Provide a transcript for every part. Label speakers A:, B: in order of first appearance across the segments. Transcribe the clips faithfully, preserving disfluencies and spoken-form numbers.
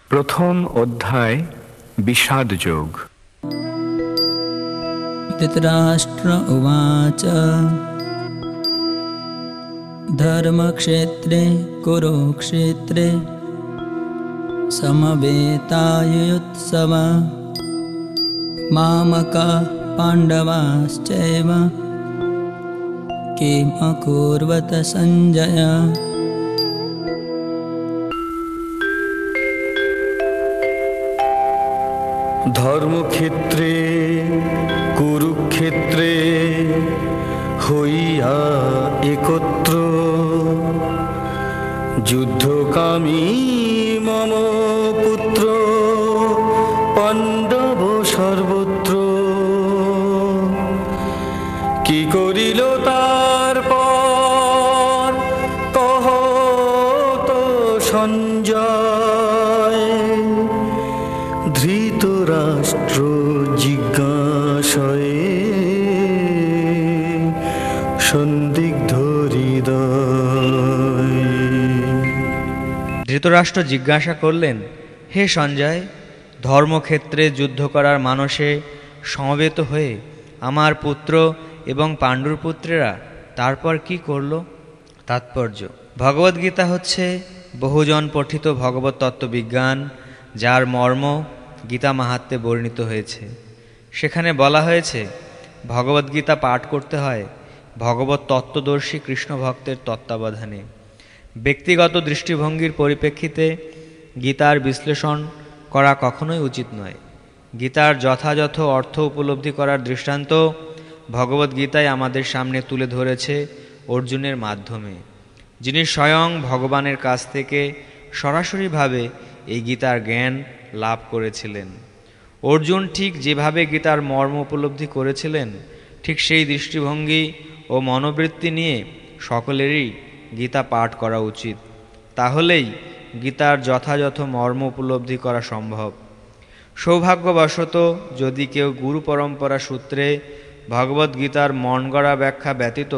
A: প্রথম অধ্যায় বিষাদ যোগ।
B: ধৃতরাষ্ট্র উবাচ ধর্মক্ষেত্রে কুরুক্ষেত্রে সমবেতায়ুৎসব মামকাঃ পাণ্ডবাশ্চৈব কিম অকুর্বত সঞ্জয়।
C: ধর্মক্ষেত্রে কুরুক্ষেত্রে হইয়া একত্র যুদ্ধকামী মম পুত্র পাণ্ডব সর্বত্র। কি করিল তারপর কহত সঞ্জয়। ধৃতরাষ্ট্র জিজ্ঞাসয়ে সন্দিগ্ধ হৃদয়।
D: ধৃতরাষ্ট্র জিজ্ঞাসা করলেন, হে সঞ্জয়, ধর্মক্ষেত্রে যুদ্ধ করার মানসে সমবেত হয়ে আমার পুত্র এবং পাণ্ডুর পুত্রেরা তারপর কি করল? তাৎপর্য: ভগবদ্গীতা হচ্ছে বহুজন পঠিত ভগবত তত্ত্ববিজ্ঞান, যার মর্ম গীতা মাহাত্ম্যে বর্ণিত হয়েছে। সেখানে বলা হয়েছে ভগবদ্গীতা পাঠ করতে হয় ভগবত তত্ত্বদর্শী কৃষ্ণ ভক্তের তত্ত্বাবধানে। ব্যক্তিগত দৃষ্টিভঙ্গির পরিপ্রেক্ষিতে গীতার বিশ্লেষণ করা কখনোই উচিত নয়। গীতার যথাযথ অর্থ উপলব্ধি করার দৃষ্টান্ত ভগবদ্গীতায় আমাদের সামনে তুলে ধরেছে অর্জুনের মাধ্যমে, যিনি স্বয়ং ভগবানের কাছ থেকে সরাসরিভাবে এই গীতার জ্ঞান লাভ করেছিলেন। অর্জুন ঠিক যেভাবে গীতার মর্ম উপলব্ধি করেছিলেন, ঠিক সেই দৃষ্টিভঙ্গি ও মনোবৃত্তি নিয়ে সকলেরই গীতা পাঠ করা উচিত। তাহলেই গীতার যথাযথ মর্ম উপলব্ধি করা সম্ভব। সৌভাগ্যবশত যদি কেউ গুরু পরম্পরা সূত্রে ভগবদ্গীতার মনগড়া ব্যাখ্যা ব্যতীত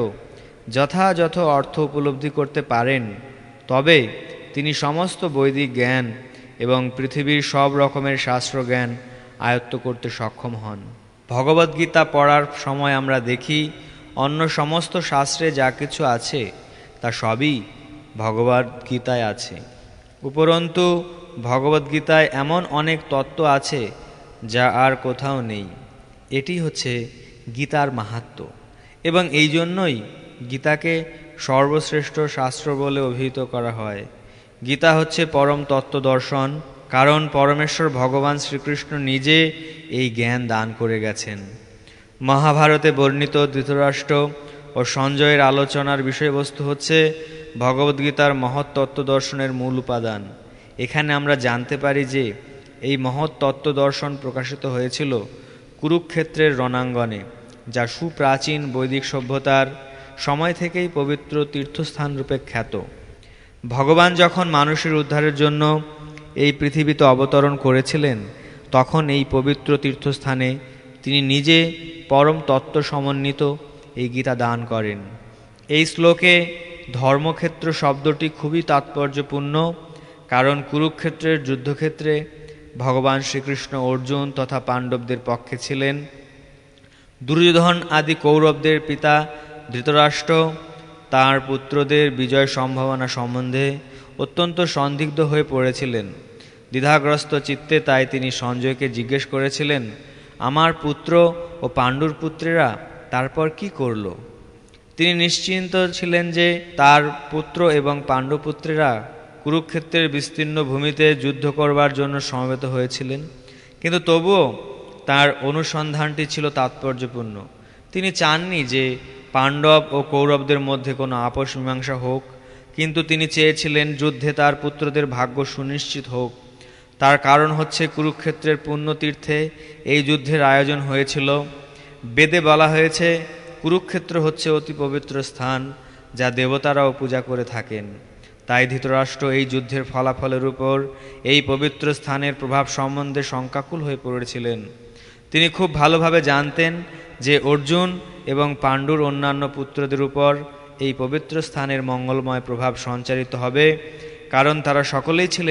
D: যথাযথ অর্থ উপলব্ধি করতে পারেন, তবে তিনি সমস্ত বৈদিক জ্ঞান এবং পৃথিবীর সব রকমের শাস্ত্র জ্ঞান আয়ত্ত করতে সক্ষম হন। ভগবদ্গীতা পড়ার সময় আমরা দেখি অন্য সমস্ত শাস্ত্রে যা কিছু আছে তা সবই ভগবদ্গীতায় আছে। উপরন্তু ভগবদ্গীতায় এমন অনেক তত্ত্ব আছে যা আর কোথাও নেই। এটি হচ্ছে গীতার মাহাত্ম্য, এবং এই জন্যই গীতাকে সর্বশ্রেষ্ঠ শাস্ত্র বলে অভিহিত করা হয়। গীতা হচ্ছে পরম তত্ত্ব দর্শন, কারণ পরমেশ্বর ভগবান শ্রীকৃষ্ণ নিজে এই জ্ঞান দান করে গেছেন। মহাভারতে বর্ণিত ধৃতরাষ্ট্র ও সঞ্জয়ের আলোচনার বিষয়বস্তু হচ্ছে ভগবদ্গীতার মহৎ তত্ত্ব দর্শনের মূল উপাদান। এখানে আমরা জানতে পারি যে এই মহৎ তত্ত্ব দর্শন প্রকাশিত হয়েছিল কুরুক্ষেত্রের রণাঙ্গনে, যা সুপ্রাচীন বৈদিক সভ্যতার সময় থেকেই পবিত্র তীর্থস্থান রূপে খ্যাত। ভগবান যখন মানুষের উদ্ধারের জন্য এই পৃথিবীতে অবতরণ করেছিলেন, তখন এই পবিত্র তীর্থস্থানে তিনি নিজে পরম তত্ত্ব সমন্বিত এই গীতা দান করেন। এই শ্লোকে ধর্মক্ষেত্র শব্দটি খুবই তাৎপর্যপূর্ণ, কারণ কুরুক্ষেত্রের যুদ্ধক্ষেত্রে ভগবান শ্রীকৃষ্ণ অর্জুন তথা পাণ্ডবদের পক্ষে ছিলেন। দুর্যোধন আদি কৌরবদের পিতা ধৃতরাষ্ট্র তাঁর পুত্রদের বিজয় সম্ভাবনা সম্বন্ধে অত্যন্ত সন্দিগ্ধ হয়ে পড়েছিলেন। দ্বিধাগ্রস্ত চিত্তে তাই তিনি সঞ্জয়কে জিজ্ঞেস করেছিলেন, আমার পুত্র ও পাণ্ডুর পুত্রেরা তারপর কি করল? তিনি নিশ্চিন্ত ছিলেন যে তার পুত্র এবং পাণ্ডুপুত্রেরা কুরুক্ষেত্রের বিস্তীর্ণ ভূমিতে যুদ্ধ করবার জন্য সমবেত হয়েছিলেন, কিন্তু তবুও তার অনুসন্ধানটি ছিল তাৎপর্যপূর্ণ। তিনি চাননি যে পাণ্ডব ও কৌরবদের মধ্যে কোনো আপোষ মীমাংসা হোক, কিন্তু তিনি চেয়েছিলেন যুদ্ধে তার পুত্রদের ভাগ্য সুনিশ্চিত হোক। তার কারণ হচ্ছে কুরুক্ষেত্রের পুণ্যতীর্থে এই যুদ্ধের আয়োজন হয়েছিল। বেদে বলা হয়েছে কুরুক্ষেত্র হচ্ছে অতি পবিত্র স্থান, যা দেবতারাও পূজা করে থাকেন। তাই ধৃতরাষ্ট্র এই যুদ্ধের ফলাফলের উপর এই পবিত্র স্থানের প্রভাব সম্বন্ধে শঙ্কাকুল হয়ে পড়েছিলেন। তিনি খুব ভালোভাবে জানতেন যে অর্জুন এবং পাণ্ডুর অন্যান্য পুত্রদের উপর এই পবিত্র স্থানের মঙ্গলময় প্রভাব সঞ্চারিত হবে, কারণ তারা সকলেই ছিলেন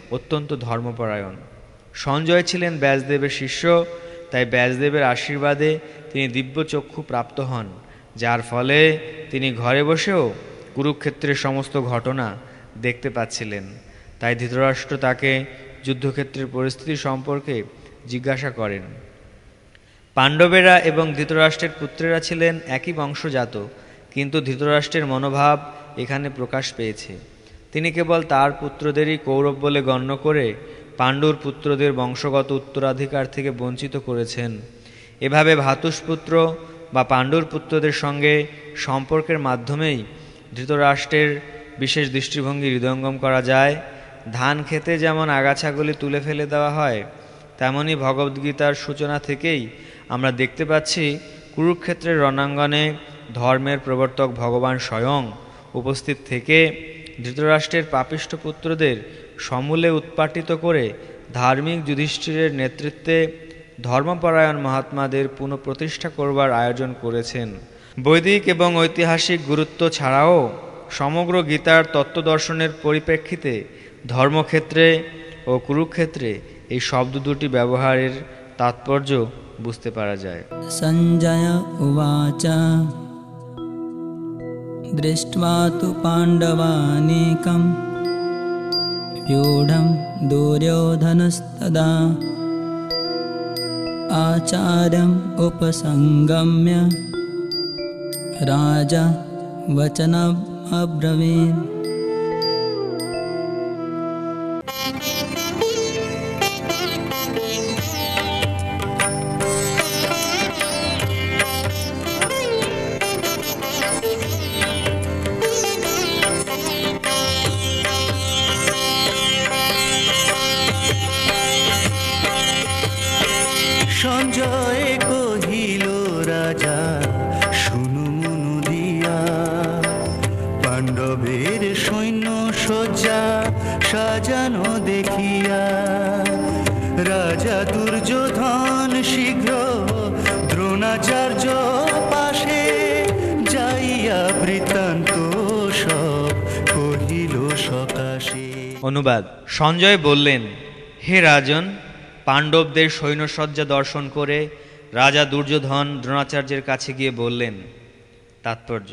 D: অত্যন্ত ধর্মপরায়ণ। সঞ্জয় ছিলেন ব্যাসদেবের শিষ্য, তাই ব্যাসদেবের আশীর্বাদে তিনি দিব্যচক্ষু প্রাপ্ত হন, যার ফলে তিনি ঘরে বসেও কুরুক্ষেত্রের সমস্ত ঘটনা দেখতে পাচ্ছিলেন। তাই ধৃতরাষ্ট্র তাকে যুদ্ধক্ষেত্রের পরিস্থিতি সম্পর্কে জিজ্ঞাসা করেন। পাণ্ডবেরা এবং ধৃতরাষ্ট্রের পুত্রেরা ছিলেন একই বংশজাত, কিন্তু ধৃতরাষ্ট্রের মনোভাব এখানে প্রকাশ পেয়েছে। তিনি কেবল তার পুত্রদেরই কৌরব বলে গণ্য করে পাণ্ডুর পুত্রদের বংশগত উত্তরাধিকার থেকে বঞ্চিত করেছেন। এভাবে ভ্রাতুষ্পুত্র বা পাণ্ডুর পুত্রদের সঙ্গে সম্পর্কের মাধ্যমেই ধৃতরাষ্ট্রের বিশেষ দৃষ্টিভঙ্গি হৃদয়ঙ্গম করা যায়। ধান খেতে যেমন আগাছাগুলি তুলে ফেলে দেওয়া হয়, তেমনি ভগবদ্গীতার সূচনা থেকেই আমরা দেখতে পাচ্ছি কুরুক্ষেত্রের রণাঙ্গনে ধর্মের প্রবর্তক ভগবান স্বয়ং উপস্থিত থেকে ধৃতরাষ্ট্রের পাপিষ্ঠ পুত্রদের সমূলে উৎপাটিত করে ধার্মিক যুধিষ্ঠিরের নেতৃত্বে ধর্মপরায়ণ মহাত্মাদের পুনঃপ্রতিষ্ঠা করবার আয়োজন করেছেন। বৈদিক এবং ঐতিহাসিক গুরুত্ব ছাড়াও সমগ্র গীতার তত্ত্বদর্শনের পরিপ্রেক্ষিতে ধর্মক্ষেত্রে ও কুরুক্ষেত্রে এই শব্দ দুটি ব্যবহারের তাৎপর্য বুঝতে পারা যায়।
B: সঞ্জয় উবাচ দৃष्ट्वा तु पाण्डवानीकं व्यूढं दुर्योधनस्तदा आचार्यम् उपसंगम्य राजा वचनम् अब्रवीत्।
C: সঞ্জয় কহিল রাজা শুনু মনু দিয়া, পাণ্ডবের সৈন্য সজ্জা সাজানো দেখিয়া, রাজা দুর্যোধন শীঘ্র দ্রোণাচার্য পাশে যাইয়া বৃত্তান্ত সব কহিল সকাশে।
D: অনুবাদ: সঞ্জয় বললেন, হে রাজন, পাণ্ডবদের সৈন্যসজ্জা দর্শন করে রাজা দুর্যোধন দ্রোণাচার্যের কাছে গিয়ে বললেন। তাৎপর্য: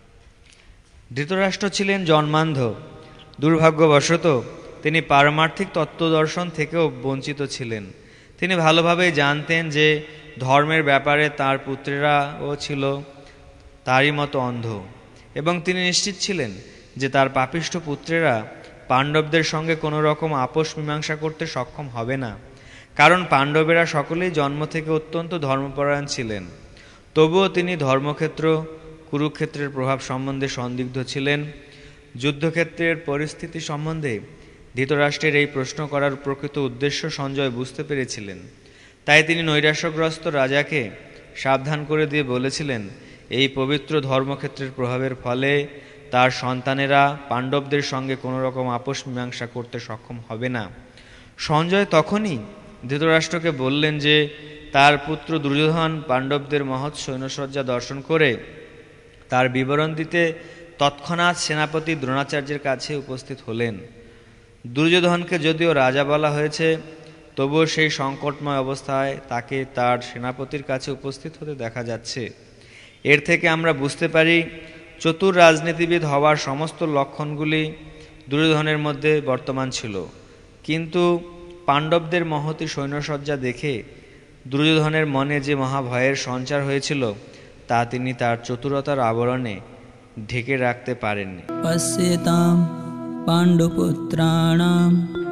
D: ধৃতরাষ্ট্র ছিলেন জন্মান্ধ। দুর্ভাগ্যবশত তিনি পারমার্থিক তত্ত্বদর্শন থেকেও বঞ্চিত ছিলেন। তিনি ভালোভাবেই জানতেন যে ধর্মের ব্যাপারে তার পুত্রেরাও ছিল তারই মতো অন্ধ, এবং তিনি নিশ্চিত ছিলেন যে তার পাপিষ্ঠ পুত্রেরা পাণ্ডবদের সঙ্গে কোনো রকম আপোষ মীমাংসা করতে সক্ষম হবে না, কারণ পাণ্ডবেরা সকলেই জন্ম থেকে অত্যন্ত ধর্মপরায়ণ ছিলেন। তবুও তিনি ধর্মক্ষেত্র কুরুক্ষেত্রের প্রভাব সম্বন্ধে সন্দিগ্ধ ছিলেন। যুদ্ধক্ষেত্রের পরিস্থিতি সম্বন্ধে ধৃতরাষ্ট্রের এই প্রশ্ন করার প্রকৃত উদ্দেশ্য সঞ্জয় বুঝতে পেরেছিলেন। তাই তিনি নৈরাশ্যগ্রস্ত রাজাকে সাবধান করে দিয়ে বলেছিলেন, এই পবিত্র ধর্মক্ষেত্রের প্রভাবের ফলে তার সন্তানেরা পাণ্ডবদের সঙ্গে কোনো রকম আপোষ মীমাংসা করতে সক্ষম হবে না। সঞ্জয় তখনই ধৃতরাষ্ট্রকে বললেন যে তার পুত্র দুর্যোধন পাণ্ডবদের মহৎ সৈন্যসজ্জা দর্শন করে তার বিবরণ দিতে তৎক্ষণাৎ সেনাপতি দ্রোণাচার্যের কাছে উপস্থিত হলেন। দুর্যোধনকে যদিও রাজা বলা হয়েছে, তবুও সেই সংকটময় অবস্থায় তাকে তার সেনাপতির কাছে উপস্থিত হতে দেখা যাচ্ছে। এর থেকে আমরা বুঝতে পারি চতুর রাজনীতিবিদ হওয়ার সমস্ত লক্ষণগুলি দুর্যোধনের মধ্যে বর্তমান ছিল, কিন্তু পাণ্ডবদের মহতী সৈন্যসজ্জা দেখে দুর্যোধনের মনে যে মহাভয়ের সঞ্চার হয়েছিল তা তিনি তার চতুরতার আবরণে ঢেকে রাখতে পারেননি।
B: পশ্যেতাম পাণ্ডুপুত্রাণাম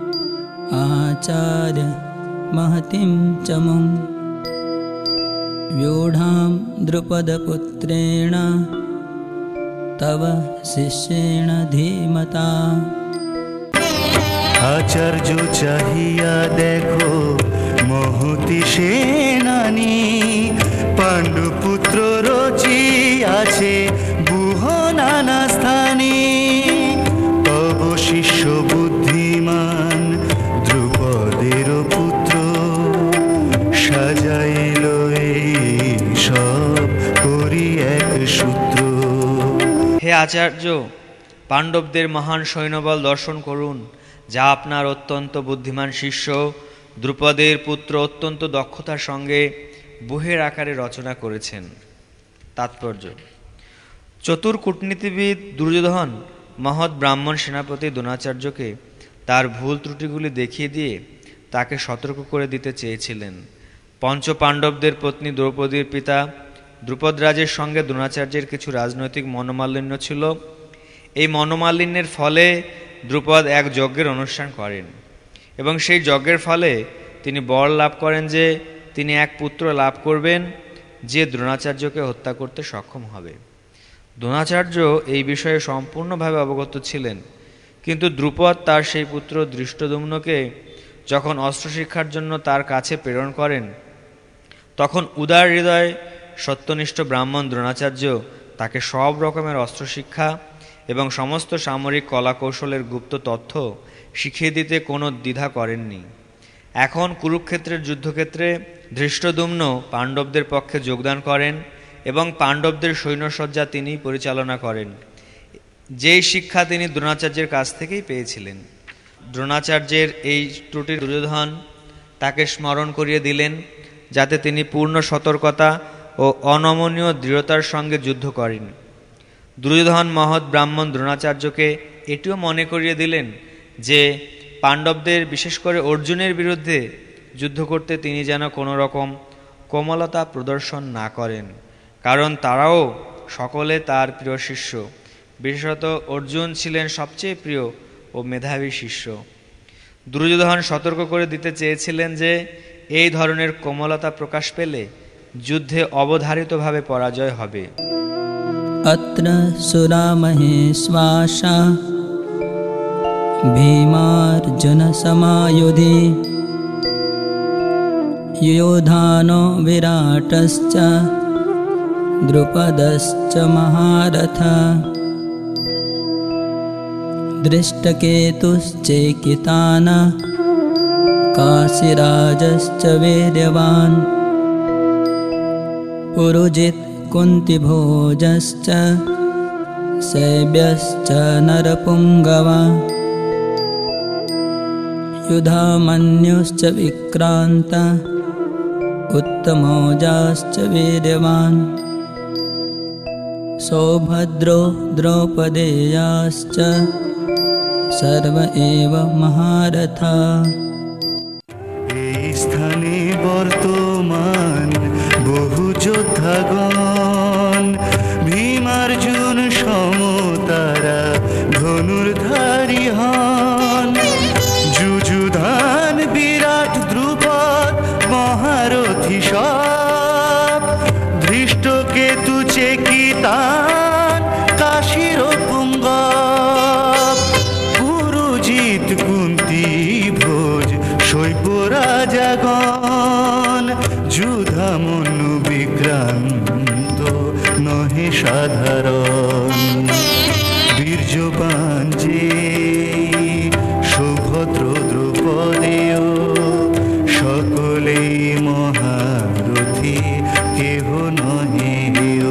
B: আচার্য মহতিম চমুং व्यूढां द्रुपदपुत्रेण तव शिष्येण धीमता।
C: আচার্য চাহিয়া দেখো মহতি সেনানি, পাণ্ডুপুত্র রচি আছে বুহ নানা স্থানে, তব শিষ্য বুদ্ধিমান দ্রুপদের পুত্র সাজাইল এই সব করি এক সূত্র।
D: হে আচার্য, পাণ্ডবদের মহান সৈন্যবল দর্শন করুন। যা আপনার অত্যন্ত বুদ্ধিমান শিষ্য দ্রুপদের পুত্র অত্যন্ত দক্ষতার সঙ্গে বুহের আকারে রচনা করেছেন। তাৎপর্য: চতুর কূটনীতিবিদ দুর্যোধন মহৎ ব্রাহ্মণ সেনাপতি দ্রোণাচার্যকে তার ভুল ত্রুটিগুলি দেখিয়ে দিয়ে তাকে সতর্ক করে দিতে চেয়েছিলেন। পঞ্চ পাণ্ডবদের পত্নী দ্রৌপদীর পিতা দ্রুপদরাজের সঙ্গে দ্রোণাচার্যের কিছু রাজনৈতিক মনোমালিন্য ছিল। এই মনোমালিন্যের ফলে দ্রুপদ এক যজ্ঞের অনুষ্ঠান করেন এবং সেই যজ্ঞের ফলে তিনি বর লাভ করেন যে তিনি এক পুত্র লাভ করবেন যে দ্রোণাচার্যকে হত্যা করতে সক্ষম হবে। দ্রোণাচার্য এই বিষয়ে সম্পূর্ণভাবে অবগত ছিলেন, কিন্তু দ্রুপদ তার সেই পুত্র ধৃষ্টদ্যুম্নকে যখন অস্ত্রশিক্ষার জন্য তার কাছে প্রেরণ করেন, তখন উদার হৃদয় সত্যনিষ্ঠ ব্রাহ্মণ দ্রোণাচার্য তাকে সব রকমের অস্ত্রশিক্ষা এবং সমস্ত সামরিক কলাকৌশলের গুপ্ত তথ্য শিখিয়ে দিতে কোনো দ্বিধা করেননি। এখন কুরুক্ষেত্রের যুদ্ধক্ষেত্রে ধৃষ্টদ্যুম্ন পাণ্ডবদের পক্ষে যোগদান করেন এবং পাণ্ডবদের সৈন্যসজ্জা তিনি পরিচালনা করেন। যেই শিক্ষা তিনি দ্রোণাচার্যের কাছ থেকেই পেয়েছিলেন। দ্রোণাচার্যের এই ত্রুটির দুর্যোধন তাকে স্মরণ করিয়ে দিলেন, যাতে তিনি পূর্ণ সতর্কতা ও অনমনীয় দৃঢ়তার সঙ্গে যুদ্ধ করেন। দুর্যোধন মহৎ ব্রাহ্মণ দ্রোণাচার্যকে এটিও মনে করিয়ে দিলেন যে পাণ্ডবদের, বিশেষ করে অর্জুনের বিরুদ্ধে যুদ্ধ করতে তিনি যেন কোনো রকম কোমলতা প্রদর্শন না করেন, কারণ তারাও সকলে তার প্রিয় শিষ্য। বিশেষত অর্জুন ছিলেন সবচেয়ে প্রিয় ও মেধাবী শিষ্য। দুর্যোধন সতর্ক করে দিতে চেয়েছিলেন যে এই ধরনের কোমলতা প্রকাশ পেলে যুদ্ধে অবধারিতভাবে পরাজয় হবে।
B: अत्र सुरामहेश्वासा भीमार्जुनसमायुधि युयोधानो विराटश्च द्रुपदश्च महारथः दृष्टकेतुश्चेकितानः काशीराजश्च वीर्यवान् पुरुजित् कुन्तिभोजश्च शैब्यश्च नरपुङ्गवा युधामन्युश्च विक्रान्त उत्तमौजाश्च वीर्यवान् सौभद्रो द्रौपदेयाश्च सर्व एव महारथा।
C: এই স্থানে বর্তমান বহু যোদ্ধাগণ ভীমার্জুন সমতারা ধনুর্ধারী হন। যুযুধান বিরাট দ্রুপদ মহারথী সব ধৃষ্টকেতু চেকিতান কাশীর পুঙ্গব পুরুজিত কুন্তি ভোজ শৈব রাজাগণ যুধামনু বিক্রান্ত নহে সাধারণ বীর্যবান যে সুভদ্র দ্রৌপদেয় সকলেই মহারথী কেহ নহে হেয়।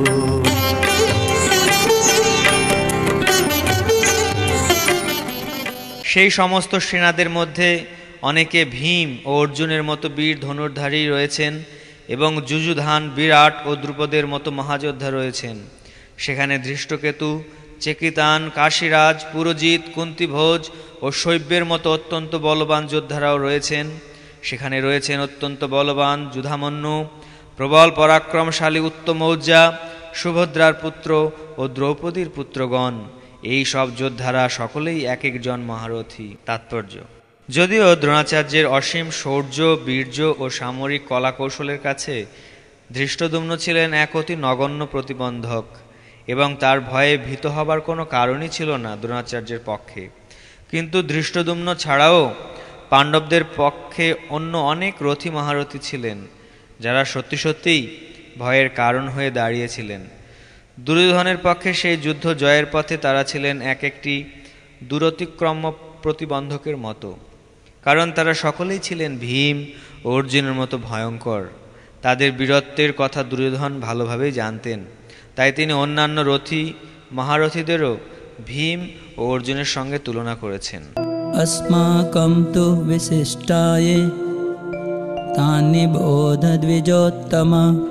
D: সেই সমস্ত সেনাদের মধ্যে অনেকে ভীম ও অর্জুনের মতো বীর ধনুর্ধারী রয়েছেন এবং যুযুধান, বিরাট ও দ্রুপদের মতো মহাযোদ্ধা রয়েছেন। সেখানে ধৃষ্টকেতু, চেকিতান, কাশীরাজ, পুরোজিত, কুন্তিভোজ ও শৈব্যের মতো অত্যন্ত বলবান যোদ্ধারাও রয়েছেন। সেখানে রয়েছেন অত্যন্ত বলবান যুধামন্যু, প্রবল পরাক্রমশালী উত্তমৌজা, সুভদ্রার পুত্র ও দ্রৌপদীর পুত্রগণ। এই সব যোদ্ধারা সকলেই এক একজন মহারথী। তাৎপর্য: যদিও দ্রোণাচার্যের অসীম শৌর্য, বীর্য ও সামরিক কলাকৌশলের কাছে ধৃষ্টদ্যুম্ন ছিলেন এক অতি নগণ্য প্রতিবন্ধক এবং তার ভয়ে ভীত হবার কোনো কারণই ছিল না দ্রোণাচার্যের পক্ষে, কিন্তু ধৃষ্টদ্যুম্ন ছাড়াও পাণ্ডবদের পক্ষে অন্য অনেক রথী মহারথী ছিলেন, যারা সত্যি সত্যিই ভয়ের কারণ হয়ে দাঁড়িয়েছিলেন। দুর্যোধনের পক্ষে সেই যুদ্ধ জয়ের পথে তারা ছিলেন এক একটি দূরতিক্রম প্রতিবন্ধকের মতো, কারণ তারা সকলেই ছিলেন ভীম ও অর্জুনের মতো ভয়ঙ্কর। তাদের বীরত্বের কথা দুর্যোধন ভালোভাবেই জানতেন, তাই তিনি অন্যান্য রথী মহারথীদেরও ভীম ও অর্জুনের সঙ্গে তুলনা করেছেন।
B: अस्माकं तु विशिष्टाये तानि बोध द्विजोत्तम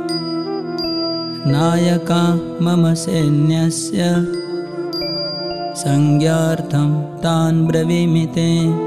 B: नायका मम सैन्यस्य संज्ञार्थं तान् ब्रवीमि ते।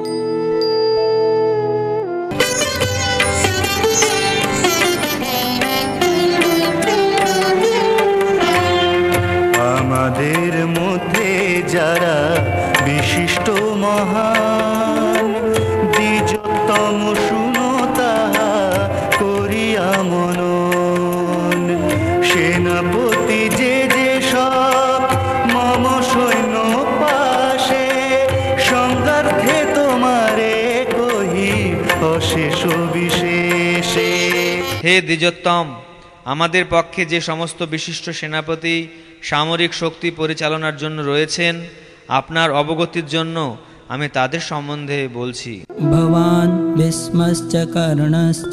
C: আমাদের মধ্যে যারা বিশিষ্ট মহান দ্বিজোত্তম শুনো তাহা করিয়া মনন। সেনাপতি যে যে সব মম সৈন্য পাশে সংগার্থে তোমারে কহি অশেষ বিশেষে।
D: হে দ্বিজোত্তম, আমাদের পক্ষে যে সমস্ত বিশিষ্ট সেনাপতি সামরিক শক্তি পরিচালনার জন্য রয়েছেন, আপনার অবগতির জন্য আমি তাদের সম্বন্ধে বলছি।
B: ভবান ভীষ্মশ্চ কর্ণশ্চ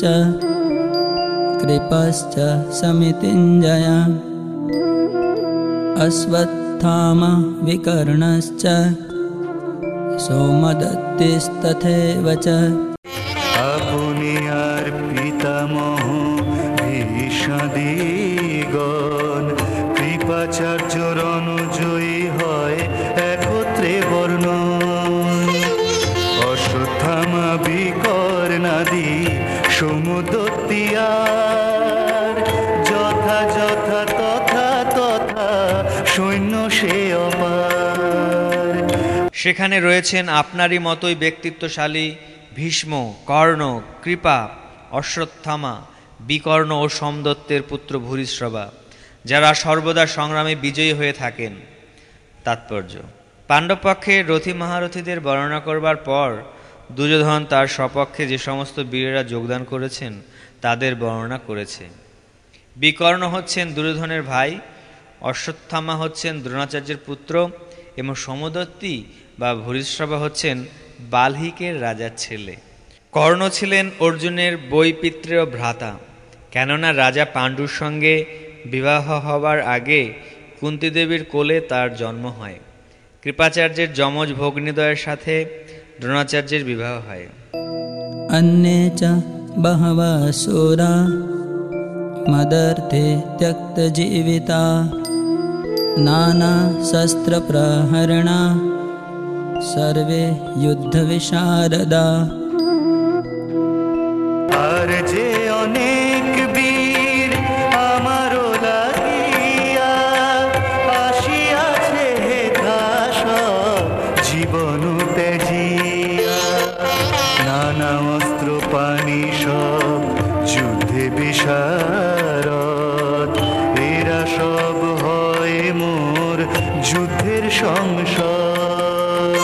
B: কৃপশ্চ সমিতিঞ্জয় অশ্বত্থামা বিকর্ণশ্চ সৌমদত্তিস্তথৈব চ।
C: আপনি আর পিতামহ ভীষ্মাদিগণ কৃপাচার্য রণজয়ী হয় একত্রে বর্ণন। অশ্বত্থামা বিকর্ণাদি সমুদত্তিয়ার যথা যথা তথা তথা সৈন্য সে অপার।
D: সেখানে রয়েছেন আপনারই মতোই ব্যক্তিত্বশালী ভীষ্ম, কর্ণ, কৃপা, অশ্বত্থামা, বিকর্ণ ও সোমদত্তের পুত্র ভূরিশ্রবা, যারা সর্বদা সংগ্রামে বিজয়ী হয়ে থাকেন। তাৎপর্য: পাণ্ডবপক্ষে রথী মহারথীদের বর্ণনা করবার পর দুর্যোধন তার স্বপক্ষে যে সমস্ত বীরেরা যোগদান করেছেন তাদের বর্ণনা করেছে। বিকর্ণ হচ্ছেন দুর্যোধনের ভাই, অশ্বত্থামা হচ্ছেন দ্রোণাচার্যের পুত্র এবং সমদত্তি বা ভূরিশ্রবা হচ্ছেন বাল্মীকের রাজার ছেলে। কর্ণ ছিলেন অর্জুনের বৈপিত্রেয় ভ্রাতা, কেননা রাজা পাণ্ডুর সঙ্গে বিবাহ হবার আগে কুন্তিদেবীর কোলে তার জন্ম হয়। কৃপাচার্যের যমজ ভগ্নীদ্বয়ের সাথে দ্রোণাচার্যের বিবাহ হয়।
B: अन्ये च बहवः शूरा मदर्थे त्यक्तजीविता नानाशस्त्रप्रहरणा सर्वे युद्धविशारदा।
C: আর যে অনেক বীর আমারও লাগিয়া আসিয়াছে হেথা সব জীবন ত্যাজিয়া। নানা অস্ত্র পানি সব যুদ্ধে বিশারদ, এরা সব হয় মোর যুদ্ধের সংসদ।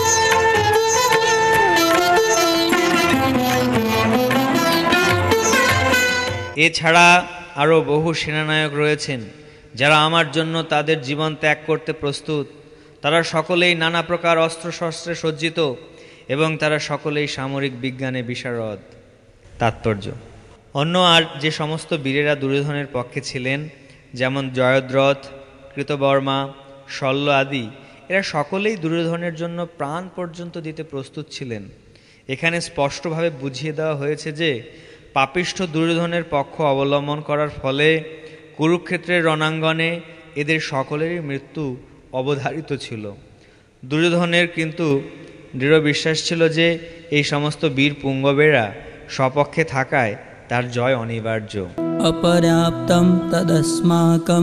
D: এছাড়া আরও বহু সেনানায়ক রয়েছেন যারা আমার জন্য তাদের জীবন ত্যাগ করতে প্রস্তুত। তারা সকলেই নানা প্রকার অস্ত্রশস্ত্রে সজ্জিত এবং তারা সকলেই সামরিক বিজ্ঞানে বিশারদ। তাৎপর্য: অন্য আর যে সমস্ত বীরেরা দুর্যোধনের পক্ষে ছিলেন, যেমন জয়দ্রথ, কৃতবর্মা, শল্য আদি, এরা সকলেই দুর্যোধনের জন্য প্রাণ পর্যন্ত দিতে প্রস্তুত ছিলেন। এখানে স্পষ্টভাবে বুঝিয়ে দেওয়া হয়েছে যে পাপিষ্ঠ দুর্যোধনের পক্ষ অবলম্বন করার ফলে কুরুক্ষেত্রের রণাঙ্গনে এদের সকলেরই মৃত্যু অবধারিত ছিল। দুর্যোধনের কিন্তু দৃঢ় বিশ্বাস ছিল যে এই সমস্ত বীর পুঙ্গবেরা স্বপক্ষে থাকায় তার জয় অনিবার্য।
B: অপর্যাপ্তম তদস্মাকম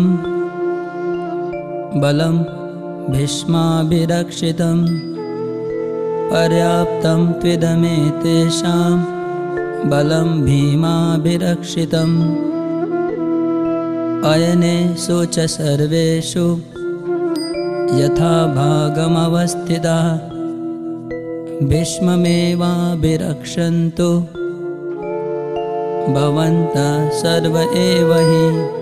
B: বলম ভীষ্মাভিরক্ষিতম পর্যাপ্তম ত্বিদমেতেষাম বলম ভীমাভিরক্ষিতম অয়নেষু চ সর্বেষু যথা ভাগমবস্থিতাঃ ভীষ্মমেবাভিরক্ষन्तु ভবন্তঃ সর্ব এব হি।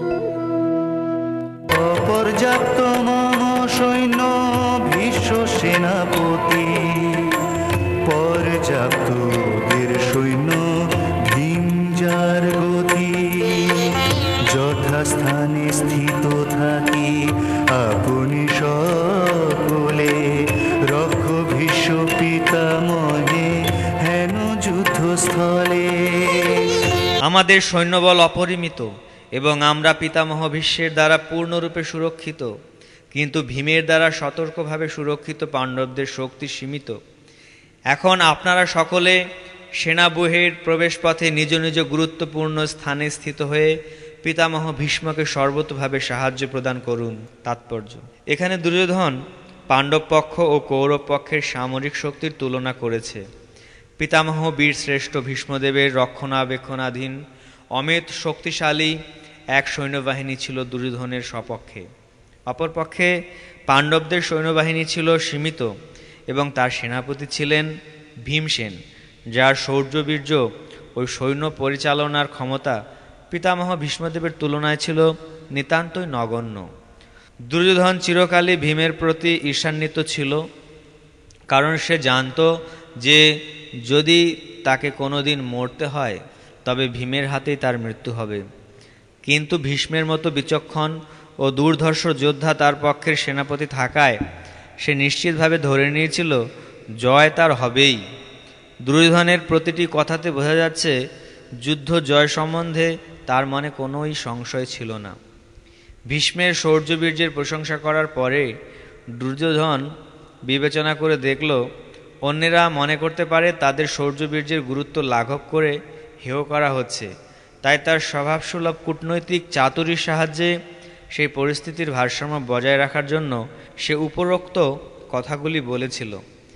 C: অপর্যাপ্ত মম সৈন্য ভীষ্ম সেনাপতি, পর্যাপ্ত বীর সৈন্য ভীম যার গতি। যথাস্থানে স্থিত থাকি আপনি সকলে, রক্ষ ভীষ্ম পিতামহ
D: আমাদের সৈন্যবল অপরিমিত এবং আমরা পিতামহ ভীষ্মের দ্বারা পূর্ণরূপে সুরক্ষিত, কিন্তু ভীমের দ্বারা সতর্কভাবে সুরক্ষিত পাণ্ডবদের শক্তি সীমিত। এখন আপনারা সকলে সেনাব্যূহের প্রবেশপথে নিজ নিজ গুরুত্বপূর্ণ স্থানে স্থিত হয়ে পিতামহ ভীষ্মকে সর্বতোভাবে সাহায্য প্রদান করুন। তাৎপর্য: এখানে দুর্যোধন পাণ্ডব পক্ষ ও কৌরব পক্ষের সামরিক শক্তির তুলনা করেছে। পিতামহ বীরশ্রেষ্ঠ ভীষ্মদেবের রক্ষণাবেক্ষণাধীন অমিত শক্তিশালী এক সৈন্যবাহিনী ছিল দুর্যোধনের সপক্ষে। অপরপক্ষে পাণ্ডবদের সৈন্যবাহিনী ছিল সীমিত এবং তার সেনাপতি ছিলেন ভীমসেন, যার শৌর্যবীর্য ওই সৈন্য পরিচালনার ক্ষমতা পিতামহ ভীষ্মদেবের তুলনায় ছিল নিতান্তই নগণ্য। দুর্যোধন চিরকালই ভীমের প্রতি ঈর্ষান্বিত ছিল, কারণ সে জানত যে যদি তাকে কোনো দিন মরতে হয় তবে ভীমের হাতেই তার মৃত্যু হবে। কিন্তু ভীষ্মের মতো বিচক্ষণ ও দুর্ধর্ষ যোদ্ধা তার পক্ষের সেনাপতি থাকায় সে নিশ্চিতভাবে ধরে নিয়েছিল জয় তার হবেই। দুর্যোধনের প্রতিটি কথাতে বোঝা যাচ্ছে যুদ্ধ জয় সম্বন্ধে তার মনে কোনোই সংশয় ছিল না। ভীষ্মের শৌর্যবীর্যের প্রশংসা করার পরে দুর্যোধন বিবেচনা করে দেখল অন্যেরা মনে করতে পারে তাদের শৌর্যবীর্যের গুরুত্ব লাঘব করে হেয় করা হচ্ছে, তাই তার স্বভাবসুলভ কূটনৈতিক চাতুরীর সাহায্যে সেই পরিস্থিতির ভারসাম্য বজায় রাখার জন্য সে উপরোক্ত কথাগুলি বলেছিল।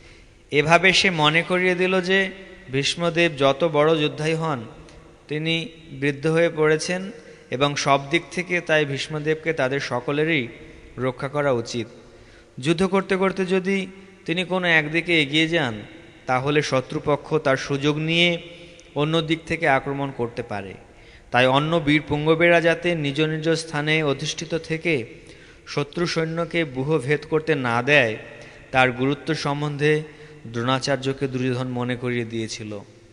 D: এভাবে সে মনে করিয়ে দিল যে ভীষ্মদেব যত বড় যোদ্ধাই হন তিনি বৃদ্ধ হয়ে পড়েছেন এবং সব দিক থেকে তাই ভীষ্মদেবকে তাদের সকলেরই রক্ষা করা উচিত। যুদ্ধ করতে করতে যদি তিনি কোনো একদিকে এগিয়ে যান তাহলে শত্রুপক্ষ তার সুযোগ নিয়ে অন্য দিক থেকে আক্রমণ করতে পারে। তাই অন্য বীর পুঙ্গবেরা যাতে নিজ নিজ স্থানে অধিষ্ঠিত থেকে শত্রু সৈন্যকে ব্যূহ ভেদ করতে না দেয় তার গুরুত্ব সম্বন্ধে দ্রোণাচার্যকে দুর্যোধন মনে করিয়ে দিয়েছিল।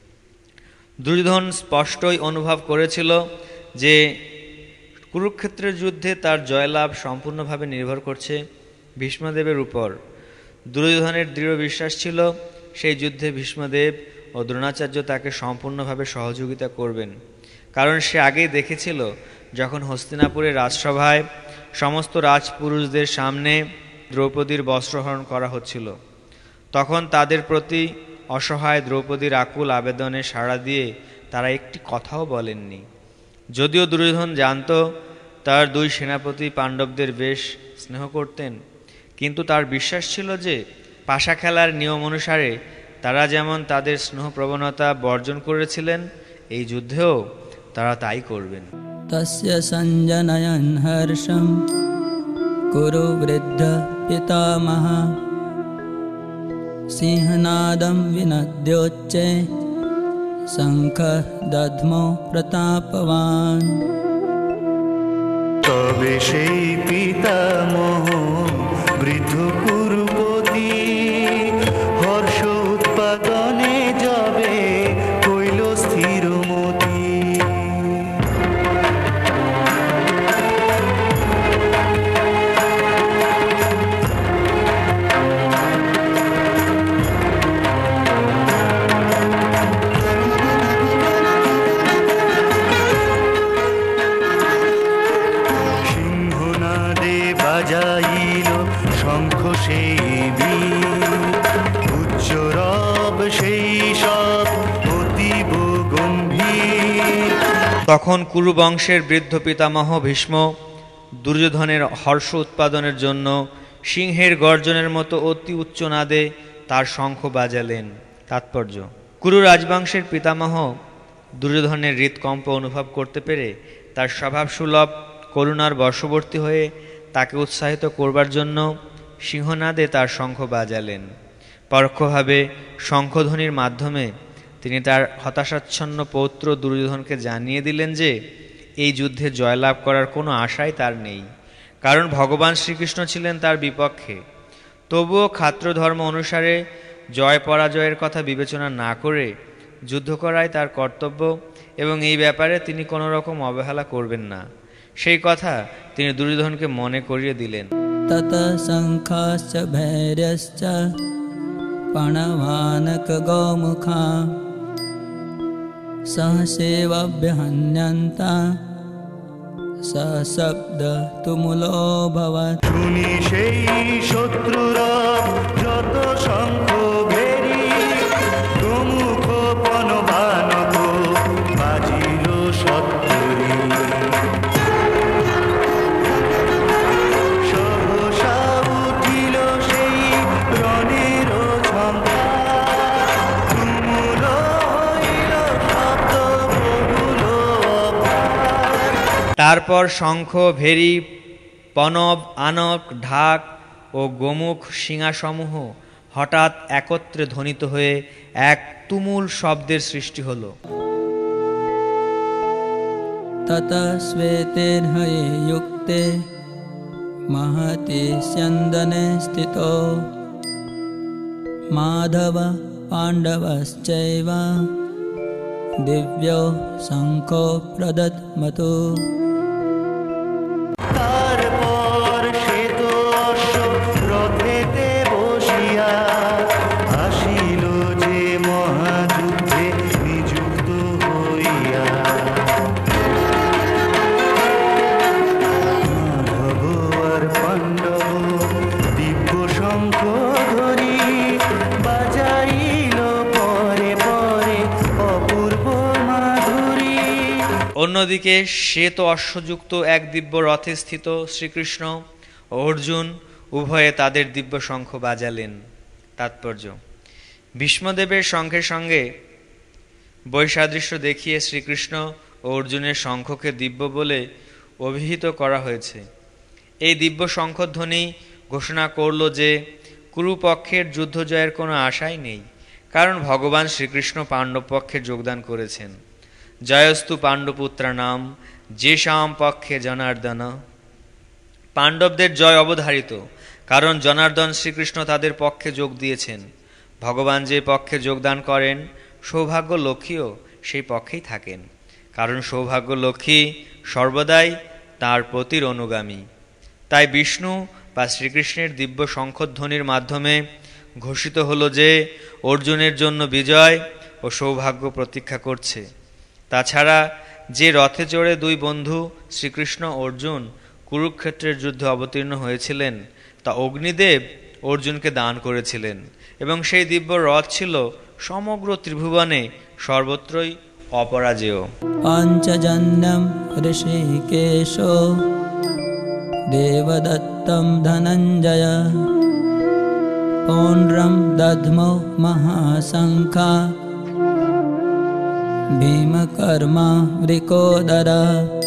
D: দুর্যোধন স্পষ্টই অনুভব করেছিল যে কুরুক্ষেত্রের যুদ্ধে তার জয়লাভ সম্পূর্ণভাবে নির্ভর করছে ভীষ্মদেবের উপর। দুর্যোধনের দৃঢ় বিশ্বাস ছিল সেই যুদ্ধে ভীষ্মদেব ও দ্রোণাচার্য তাকে সম্পূর্ণভাবে সহযোগিতা করবেন, কারণ সে আগেই দেখেছিল যখন হস্তিনাপুরের রাজসভায় সমস্ত রাজপুরুষদের সামনে দ্রৌপদীর বস্ত্রহরণ করা হচ্ছিল, তখন তাদের প্রতি অসহায় দ্রৌপদীর আকুল আবেদনে সাড়া দিয়ে তারা একটি কথাও বলেননি। যদিও দুর্যোধন জানত তার দুই সেনাপতি পাণ্ডবদের বেশ স্নেহ করতেন, কিন্তু তার বিশ্বাস ছিল যে পাশা খেলার নিয়ম অনুসারে তারা যেমন তাদের স্নেহ প্রবণতা বর্জন করেছিলেন এই যুদ্ধেও তারা তাই করবেন।
B: তস্য সঞ্জনয়ন হর্ষম কুরু বৃদ্ধ পিতামহ সিংহনাদম বিনদ্যোচ্চে শঙ্খ দধ্মো প্রতাপবান।
C: তবে সেই পিতামহ বৃদ্ধ কুরুপতি হর্ষ উৎপাদনে যাবে কইল স্থিরমতি। সিংহনাদে বাজাইল শঙ্খ সেই উচ্চ রব সেই সব অতীব গম্ভীর।
D: তখন কুরু বংশের বৃদ্ধ পিতামহ ভীষ্ম দুর্যোধনের হর্ষ উৎপাদনের জন্য সিংহের গর্জনের মতো অতি উচ্চ নাদে তার শঙ্খ বাজালেন। তাৎপর্য: কুরু রাজবংশের পিতামহ দুর্যোধনের হৃৎকম্প অনুভব করতে পেরে তার স্বভাবসুলভ করুণার বশবর্তী হয়ে তাকে উৎসাহিত করবার জন্য সিংহনাদে তার শঙ্খ বাজালেন। পরোক্ষভাবে শঙ্খধ্বনির মাধ্যমে তিনি তার হতাশাচ্ছন্ন পৌত্র দুর্যোধনকে জানিয়ে দিলেন যে এই যুদ্ধে জয়লাভ করার কোনো আশাই তার নেই, কারণ ভগবান শ্রীকৃষ্ণ ছিলেন তার বিপক্ষে। তবুও ক্ষাত্র ধর্ম অনুসারে জয় পরাজয়ের কথা বিবেচনা না করে যুদ্ধ করাই তার কর্তব্য এবং এই ব্যাপারে তিনি কোনো রকম অবহেলা করবেন না, সেই কথা তিনি দুর্যোধনকে মনে করিয়ে দিলেন।
B: তত শঙ্খাশ্চ ভৈর্যশ্চ পণবানক গৌমুখা सहसेवाभ्यहन्यन्ता सशब्द तुमुलोऽभवत्।
C: শুনি সেই শত্রুরা যত শঙ্খ ভেরি, গোমুখ পনবানত বাজিল সত্তরি। সহসা উঠিল সেই রণের ঝঙ্কার, তুমুল হইল শব্দ বহুল অপার।
D: তারপর শঙ্খ, ভেরি, পনব, আনক, ঢাক ও গোমুখ শিঙাসমূহ হঠাৎ একত্রে ধ্বনিত হয়ে এক তুমুল শব্দের সৃষ্টি হল।
B: ततः श्वेतेर्हये युक्ते महति स्यन्दने स्थितो माधव पाण्डवश्चैव दिव्यो शङ्खो प्रदत्मतु।
C: তারপর সে তো অশ্ব রথেতে বসিয়া আসিল যে মহাযুদ্ধে নিযুক্ত হইয়া। মাধব আর পাণ্ডব দিব্য শঙ্খ ধ্বনি বাজাইল পরে পরে অপূর্ব মাধুরী।
D: অন্যদিকে শ্বেত অশ্বযুক্ত এক দিব্য রথে স্থিত শ্রীকৃষ্ণ ও অর্জুন উভয়ে তাদের দিব্য শঙ্খ বাজালেন। তাৎপর্য: ভীষ্মদেবের শঙ্খের সঙ্গে বৈসাদৃশ্য দেখিয়ে শ্রীকৃষ্ণ ও অর্জুনের শঙ্খকে দিব্য বলে অভিহিত করা হয়েছে। এই দিব্য শঙ্খধ্বনি ঘোষণা করল যে কুরুপক্ষের যুদ্ধ জয়ের কোনো আশাই নেই, কারণ ভগবান শ্রীকৃষ্ণ পাণ্ডব পক্ষে যোগদান করেছেন। জয়স্তু পাণ্ডুপুত্রা নাম যেষাম পক্ষে জনার্দন। পাণ্ডবদের জয় অবধারিত, কারণ জনার্দন শ্রীকৃষ্ণ তাদের পক্ষে যোগ দিয়েছেন। ভগবান যে পক্ষে যোগদান করেন, সৌভাগ্য লক্ষ্মীও সেই পক্ষেই থাকেন, কারণ সৌভাগ্য লক্ষ্মী সর্বদাই তাঁর পতির অনুগামী। তাই বিষ্ণু বা শ্রীকৃষ্ণের দিব্য শঙ্খধ্বনির মাধ্যমে ঘোষিত হল যে অর্জুনের জন্য বিজয় ও সৌভাগ্য প্রতীক্ষা করছে। তাছাড়া যে রথে চড়ে দুই বন্ধু শ্রীকৃষ্ণ অর্জুন কুরুক্ষেত্রের যুদ্ধে অবতীর্ণ হয়েছিলেন, তা অগ্নিদেব অর্জুনকে দান করেছিলেন, এবং সেই দিব্য রথ ছিল সমগ্র ত্রিভুবনে সর্বত্রই অপরাজেয়।
B: पाञ्चजन्यं ऋषिकेशो देवदत्तं धनञ्जय पौण्ड्रं दध्मो महाशङ्खा भीमकर्मा वृकोदरा।